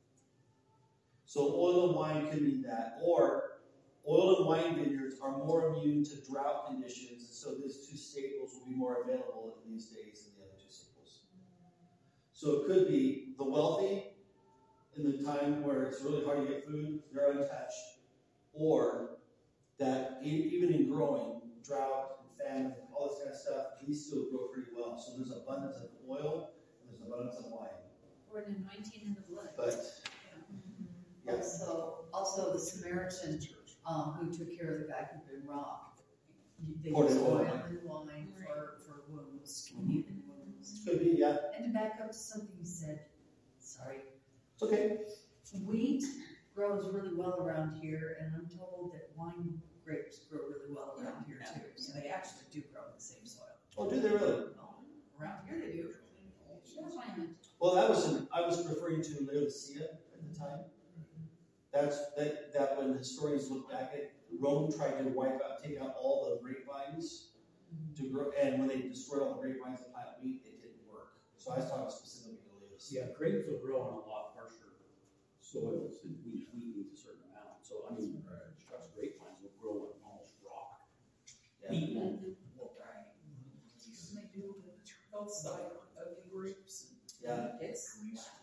So oil and wine can mean that. Or oil and wine vineyards are more immune to drought conditions, and so these two staples will be more available in these days than the other two staples. So it could be the wealthy in the time where it's really hard to get food, they're untouched. Or that even in growing, drought and famine, all this kind of stuff, these still grow pretty well. So there's abundance of oil and there's abundance of wine. Or an anointing in the blood. But, yeah. Also, also the Samaritan um, who took care of the guy who'd been robbed. They Poured used in oil oil. and wine for, for wounds, healing wounds. Could be, yeah. And to back up to something you said, sorry. It's okay. Wheat grows really well around here, and I'm told that wine grapes grow really well around here too. So they actually do grow in the same soil. Oh, do they really? Oh, around here they do. Well, that was an, I was referring to Laodicea at the time. That's that, that when historians look back at Rome tried to wipe out, take out all the grapevines to grow, and when they destroyed all the grapevines to plant wheat, it didn't work. So I was talking specifically to Laodicea. Yeah, grapes will grow on a lot harsher soils than wheat. Wheat needs a certain amount. So I mean, trust grapevines will grow on almost rock. Yeah. Wheat won't. Right. They do the hillside of the grapes. Yeah. It's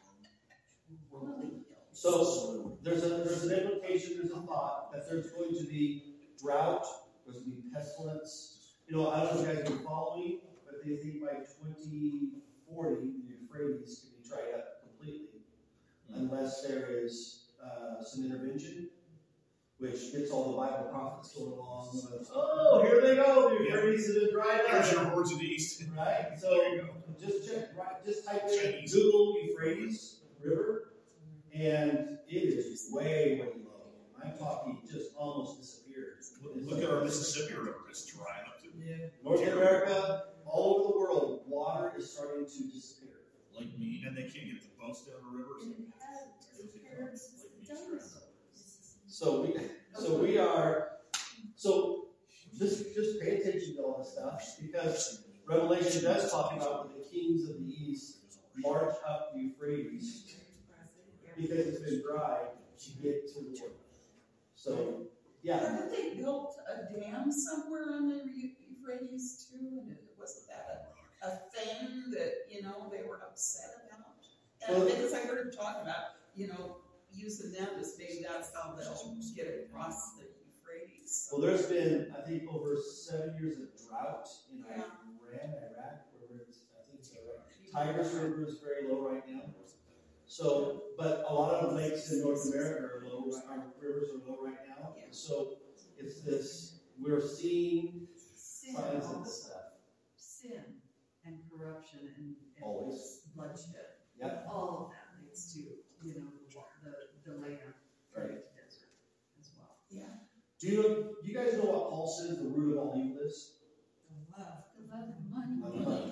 really So there's a there's an implication, there's a thought that there's going to be drought, there's going to be pestilence. You know, I don't know if you guys can follow me, but they think by twenty forty the Euphrates can be dried up completely, unless there is uh, some intervention, which gets all the Bible prophets going along with, oh, here they go, the Euphrates have been dried up. Here's your hordes of the east. Right? So just check, right, just type in Google Euphrates River, and it is way, way low. I'm talking just almost disappeared. Look at our Mississippi River, it's drying up too. Yeah. North America, all over the world, water is starting to disappear. Like me, and they can't get the boats down the rivers. So we, so we are, so just just pay attention to all this stuff, because Revelation does talk about the kings of the east march up the Euphrates because it's been dry to get to the world. So yeah. Haven't they built a dam somewhere on the Euphrates too? And it wasn't that a, a thing that, you know, they were upset about? And Well, because I heard him talk about, you know, using them as maybe that's how they'll get across the Euphrates. Well, there's been, I think, over seven years of drought in Yeah. Iran, Iraq, where it's, I think so. Tigris River is very low right now. So, but a lot of the lakes in North America are low, our rivers are low right now. Yeah. So it's this, we're seeing Sin signs of also. this stuff. Sin and corruption and, and Always. bloodshed. Yep. All of that leads to, you know, the, the, the land, Right. the desert as well. Yeah. Do you, do you guys know what Paul says the root of all evil is? The love of money. Of money.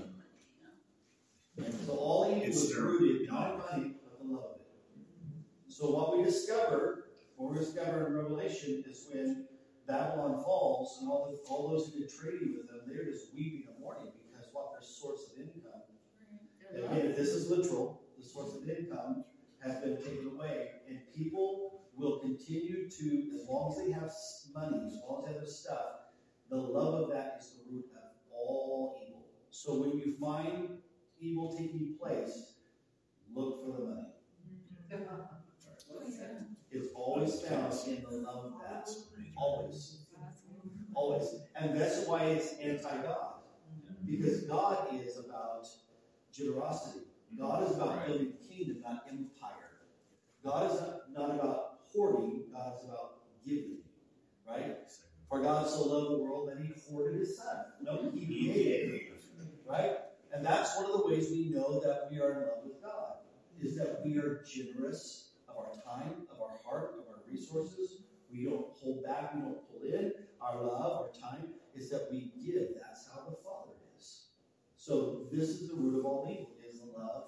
So all evil It's is there. rooted not in money, but the love of it. So what we discover, what we discover in Revelation, is when Babylon falls and all the, all those who did trading with them, they're just weeping and mourning because what their source of income. And again, if this is literal, the source of income has been taken away, and people will continue to, as long as they have s- money, as long as they have their stuff, the love of that is the root of all evil. So when you find evil taking place, look for the money. It's always found in the love of that. Always. Always. And that's why it's anti-God. Because God is about generosity. God is about building a kingdom, not empire. God is not, not about hoarding. God is about giving. Right? For God so loved the world that he hoarded his son. No, he gave. Right? And that's one of the ways we know that we are in love with God, is that we are generous of our time, of our heart, of our resources. We don't hold back, we don't pull in. Our love, our time, is that we give. That's how the Father is. So this is the root of all evil, is love.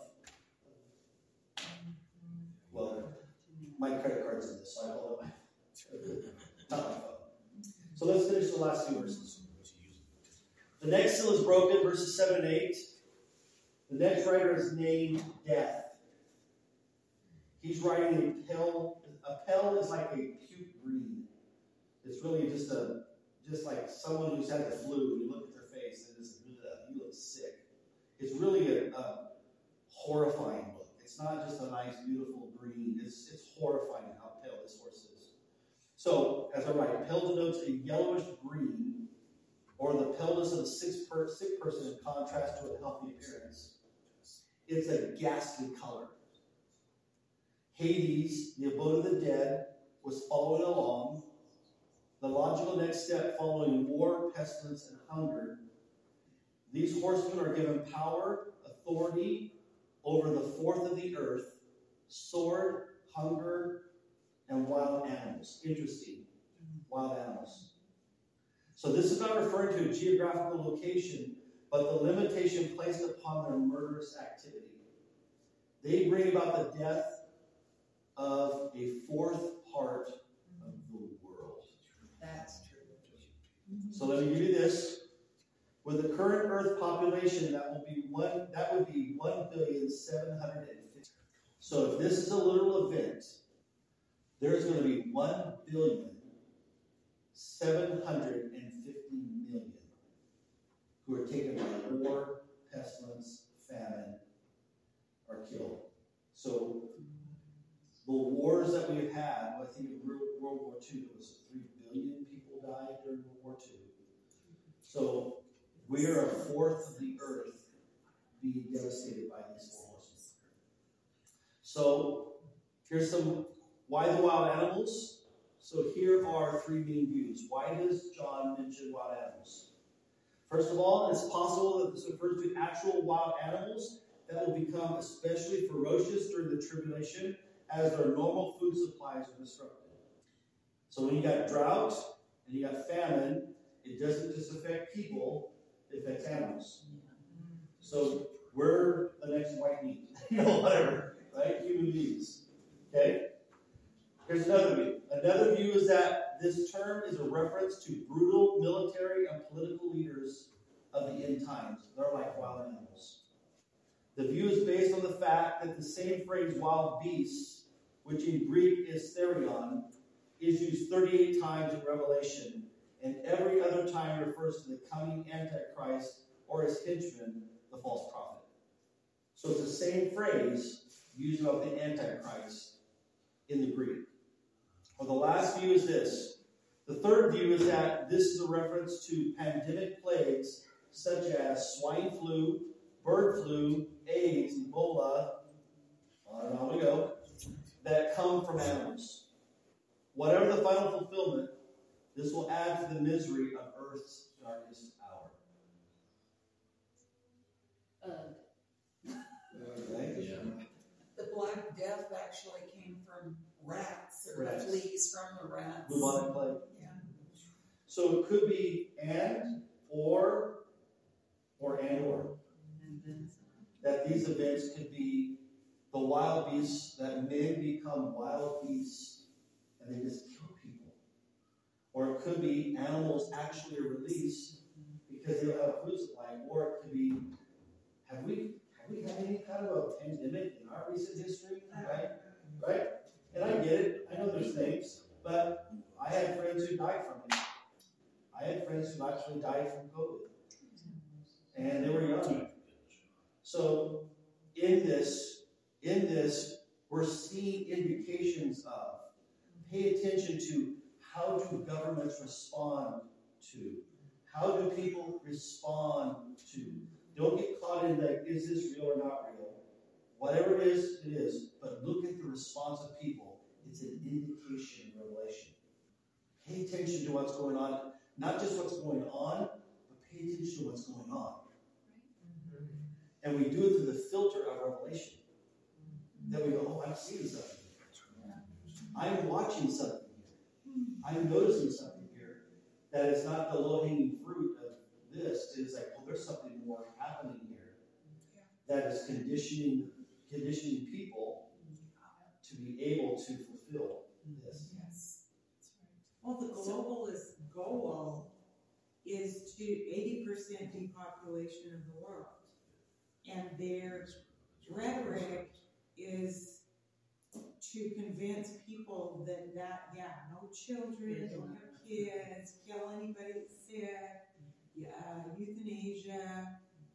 Well, my credit card's in this, so I hold it my, not my phone. So let's finish the last two verses. The next seal is broken, verses seven and eight. The next writer is named Death. He's writing a pill. A pill is like a puke green. It's really just a, just like someone who's had the flu. You look at their face and it's, you look sick. It's really a, a horrifying look. It's not just a nice, beautiful green. It's it's horrifying how pale this horse is. So, as I write, pale denotes a yellowish green, or the paleness of a sick, per, sick person in contrast to a healthy appearance. It's a ghastly color. Hades, the abode of the dead, was following along. The logical next step following war, pestilence, and hunger. These horsemen are given power, authority over the fourth of the earth, sword, hunger, and wild animals. Interesting. Wild animals. So this is not referring to a geographical location, but the limitation placed upon their murderous activity. They bring about the death of a fourth part of the world. That's true. So let me give you this. With the current Earth population, that will be one. That would be one billion seven hundred and fifty. So if this is a literal event, there's going to be one billion seven hundred and fifty million who are taken by war, pestilence, famine, or killed. So the wars that we've had, I think in World War Two, there was three billion people died during World War Two. So we are a fourth of the earth being devastated by these wars. So here's some, why the wild animals? So here are three main views. Why does John mention wild animals? First of all, it's possible that this refers to actual wild animals that will become especially ferocious during the tribulation as their normal food supplies are disrupted. So when you got drought and you got famine, it doesn't just affect people, it affects animals. So we're the next white meat, you know, whatever, right? Human beings. Okay? Here's another view. Another view is that this term is a reference to brutal military and political leaders of the end times. They're like wild animals. The view is based on the fact that the same phrase wild beasts, which in Greek is therion, is used thirty-eight times in Revelation, and every other time refers to the coming Antichrist or his henchman, the false prophet. So it's the same phrase used about the Antichrist in the Greek. Well, the last view is this. The third view is that this is a reference to pandemic plagues such as swine flu, bird flu, AIDS, Ebola, on and on we go, that come from animals. Whatever the final fulfillment, this will add to the misery of Earth's darkest hour. Uh, Okay? Yeah. The Black Death actually came from rats, or Rats. fleas from the rats. Bubonic plague. Yeah. So it could be and, or, or and, or. That these events could be the wild beasts, that men become wild beasts and they just kill people. Or it could be animals actually are released because they don't have a food supply. Or it could be, have we have we had any kind of a pandemic in our recent history? Right? Right? And I get it. I know there's things. But I had friends who died from it. I had friends who actually died from COVID. And they were young. So in this, in this, we're seeing indications of, pay attention to how do governments respond to? How do people respond to? Don't get caught in the, is this real or not real? Whatever it is, it is. But look at the response of people. It's an indication of revelation. Pay attention to what's going on. Not just what's going on, but pay attention to what's going on. And we do it through the filter of revelation. That we go, oh, I'm seeing something here. I'm watching something here. I'm noticing something here that is not the low-hanging fruit of this. It is like, well, there's something more happening here that is conditioning conditioning people to be able to fulfill this. Yes. Well, the globalist goal is to eighty percent depopulation of the world. And their rhetoric is to convince people that, that yeah, no children, don't have kids, kill anybody that's sick, yeah, euthanasia.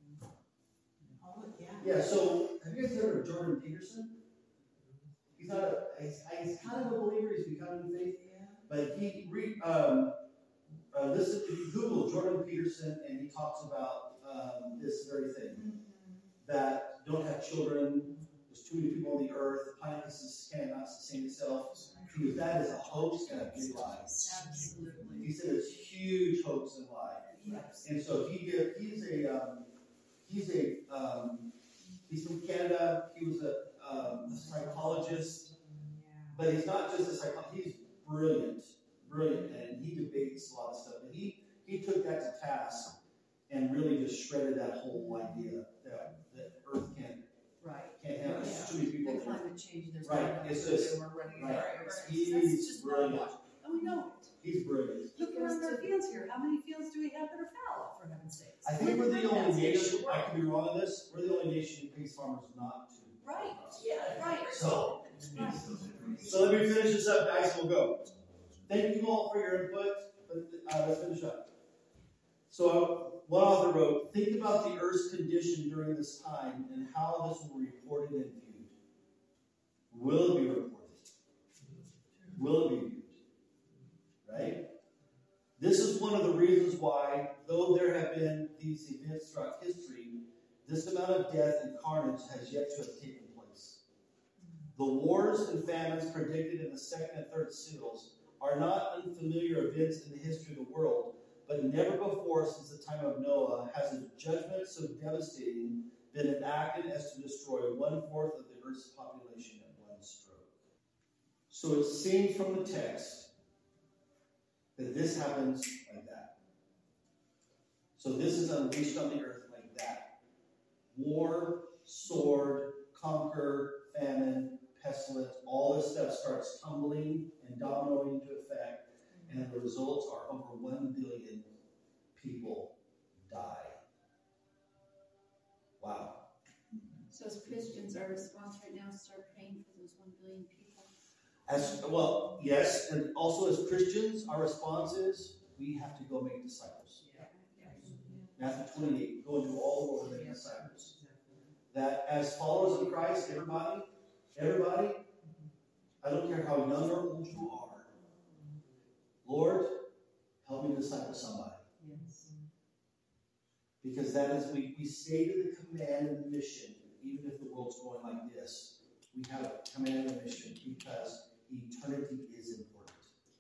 Oh, yeah. Yeah, so have you guys heard of Jordan Peterson? He's not a, he's, he's kind of a believer, he's becoming faith. Yeah. But he, re, um, uh, listen, if you Google Jordan Peterson and he talks about um, this very thing, mm-hmm. that don't have children, there's too many people on the earth, the planet cannot sustain itself. He goes, that is a hoax and a big lie. Absolutely. He said it's a huge hoax and lie. Yes. And so he did, he's a, um, he's a, um, he's from Canada, he was a, um, a psychologist, but he's not just a psychologist, he's brilliant, brilliant, and he debates a lot of stuff. But he, he took that to task and really just shredded that whole idea that, that Earth can't, right. can't handle Yeah. too many people. The climate change, there's right. not It's enough just, food, we're running right. out of resources. He's That's just brilliant. not much. And we know it. He's brilliant. Look around our fields here. How many fields do we have that are fallow, for heaven's sakes? I think Look we're at the that. only That's nation, the I could be wrong on this, we're the only nation who pays farmers not to. Right, yeah, right. So, Right. so let me finish this up, guys, we'll go. Thank you all for your input, but uh, let's finish up. So, one author wrote, think about the Earth's condition during this time and how this will be reported and viewed. Will it be reported? Will it be viewed? Right? This is one of the reasons why, though there have been these events throughout history, this amount of death and carnage has yet to have taken place. The wars and famines predicted in the second and third seals are not unfamiliar events in the history of the world, but never before since the time of Noah has a judgment so devastating been enacted as to destroy one-fourth of the earth's population at one stroke. So it seems from the text that this happens like that. So this is unleashed on the earth like that. War, sword, conquer, famine, pestilence, all this stuff starts tumbling and dominoing into effect, and the results are over one billion people die. Wow. So as Christians, our response right now is to start praying for those one billion people. As well, yes, and also as Christians, our response is we have to go make disciples. Yeah. Matthew twenty-eight, go into all the world and make disciples. That as followers of Christ, everybody, everybody, I don't care how young or old you are, Lord, help me disciple somebody. Yes. Because that is, we, we stay to the command and the mission, even if the world's going like this. We have a command and a mission because eternity is important.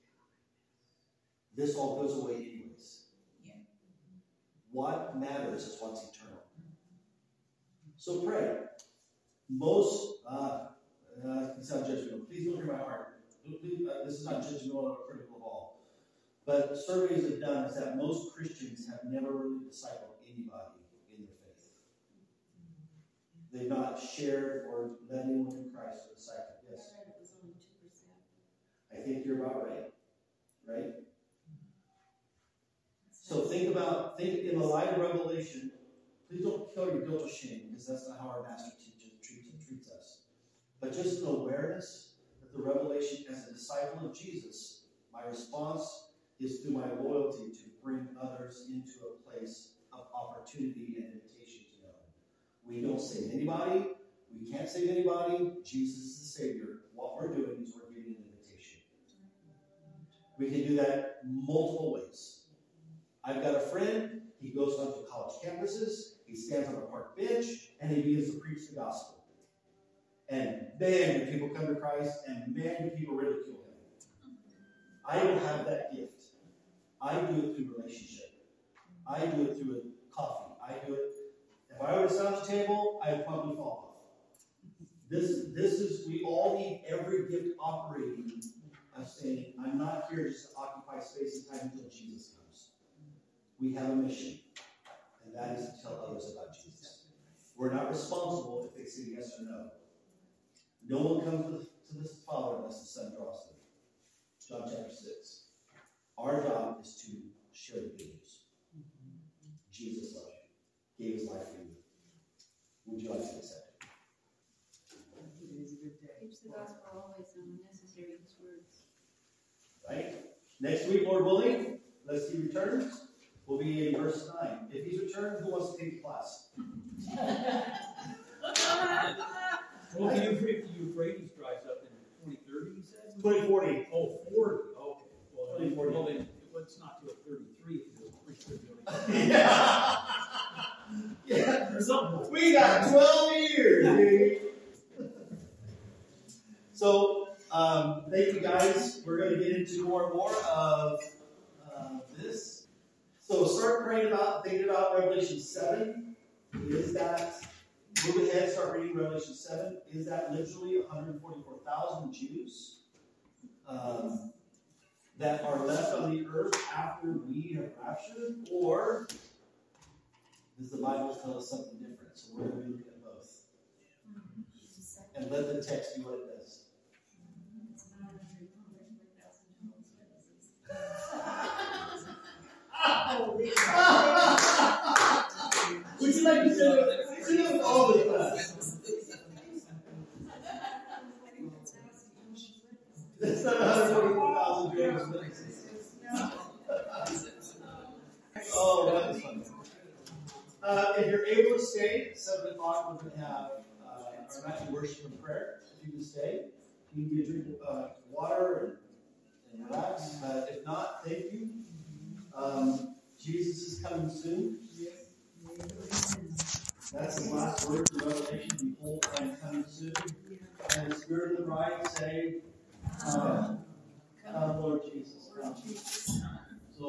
This all goes away anyways. Yeah. What matters is what's eternal. So pray. Most, uh, uh, it sounds judgmental. Please don't hear my heart. Please, uh, this is not judgmental or critical at all. But surveys have done is that most Christians have never really discipled anybody in their faith. They've not shared or led anyone to Christ or disciple. Yes? I read it was only two percent. I think you're about right. Right? So think about, think in the light of Revelation, please don't kill your guilt or shame, because that's not how our Master teaches, treats, treats us. But just an awareness that the revelation as a disciple of Jesus, my response is through my loyalty to bring others into a place of opportunity and invitation to know. We don't save anybody. We can't save anybody. Jesus is the Savior. What we're doing is we're giving an invitation. We can do that multiple ways. I've got a friend, he goes onto college campuses, he stands on a park bench, and he begins to preach the gospel. And man, do people come to Christ, and man, do people ridicule him. I don't have that gift. I do it through relationship. I do it through a coffee. I do it. If I were to sit on the table, I'd probably fall off. This, this is, we all need every gift operating of saying, I'm not here just to occupy space and time until Jesus comes. We have a mission, and that is to tell others about Jesus. We're not responsible if they say yes or no. No one comes to the, to the Father unless the Son draws them. John chapter six. Our job is to share the good news. Jesus loved you, gave his life for you. Would you like to accept it? Preach the gospel always and when necessary, his words. Right? Next week, Lord willing, let's see returns. We'll be in verse nine. If he's returned, who wants to take the class? Well, the Euphrates dries up in twenty thirty, you said? twenty forty. Oh, forty. Okay. Well, twenty forty. Well, then, it's not till thirty-three if you do it. Yeah. Yeah. Or something. We got twelve years, dude. So, um, thank you guys. We're going to get into more and more of uh, this. So, start praying about, thinking about Revelation seven. Is that, move ahead, start reading Revelation seven. Is that literally one hundred forty-four thousand Jews um, that are left on the earth after we have raptured? Or does the Bible tell us something different? So, we're going to be looking at both. And let the text do what it does. Would you like to say it? Say it with all the class. That's not one hundred forty-four thousand Jehovah's Witnesses. Oh, that was fun. Uh, if you're able to stay, at seven o'clock, we're going to have uh, our night worship and prayer. If you can stay, you can get a drink of uh, water and, and relax. Uh, if not, thank you. Um, Jesus is coming soon. That's the last word of Revelation. Behold, I am coming soon. And the Spirit of the bride say, Come, come, Lord Jesus. Come.